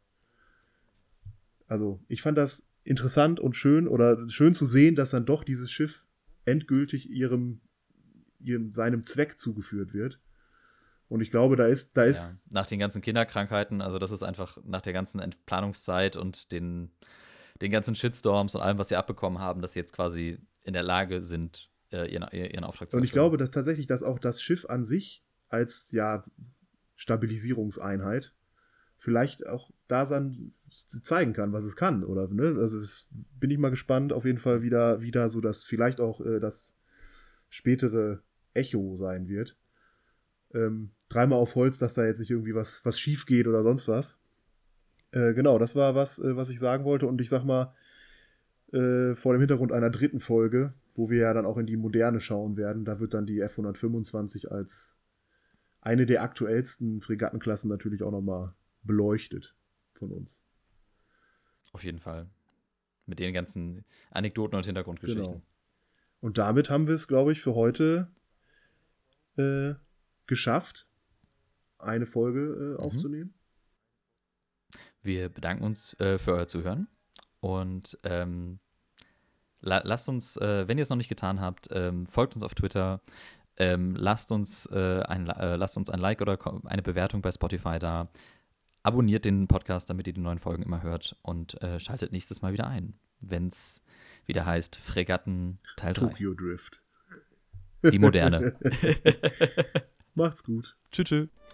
Also, ich fand das interessant und schön oder schön zu sehen, dass dann doch dieses Schiff endgültig ihrem, ihrem seinem Zweck zugeführt wird. Und ich glaube, da ist, da ist. Ja, nach den ganzen Kinderkrankheiten, also das ist einfach nach der ganzen Entplanungszeit und den, den ganzen Shitstorms und allem, was sie abbekommen haben, dass sie jetzt quasi in der Lage sind, äh, ihren, ihren Auftrag zu Und ich erfüllen. glaube, dass tatsächlich, dass auch das Schiff an sich als ja Stabilisierungseinheit vielleicht auch da dann zeigen kann, was es kann, oder ne? Also es, bin ich mal gespannt, auf jeden Fall wieder, wieder so, dass vielleicht auch äh, das spätere Echo sein wird. Ähm, dreimal auf Holz, dass da jetzt nicht irgendwie was, was schief geht oder sonst was. Äh, genau, das war was, äh, was ich sagen wollte. Und ich sag mal, äh, vor dem Hintergrund einer dritten Folge, wo wir ja dann auch in die Moderne schauen werden, da wird dann die F hundertfünfundzwanzig als eine der aktuellsten Fregattenklassen natürlich auch nochmal beleuchtet von uns. Auf jeden Fall. Mit den ganzen Anekdoten und Hintergrundgeschichten. Genau. Und damit haben wir es, glaube ich, für heute äh, geschafft, eine Folge äh, aufzunehmen. Wir bedanken uns äh, für euer Zuhören und ähm, la lasst uns, äh, wenn ihr es noch nicht getan habt, ähm, folgt uns auf Twitter, ähm, lasst, uns, äh, ein, äh, lasst uns ein Like oder eine Bewertung bei Spotify da. Abonniert den Podcast, damit ihr die neuen Folgen immer hört und äh, schaltet nächstes Mal wieder ein, wenn es wieder heißt Fregatten Teil drei. Tokyo Drift. Die moderne. Macht's gut. Tschüss. Tschüss.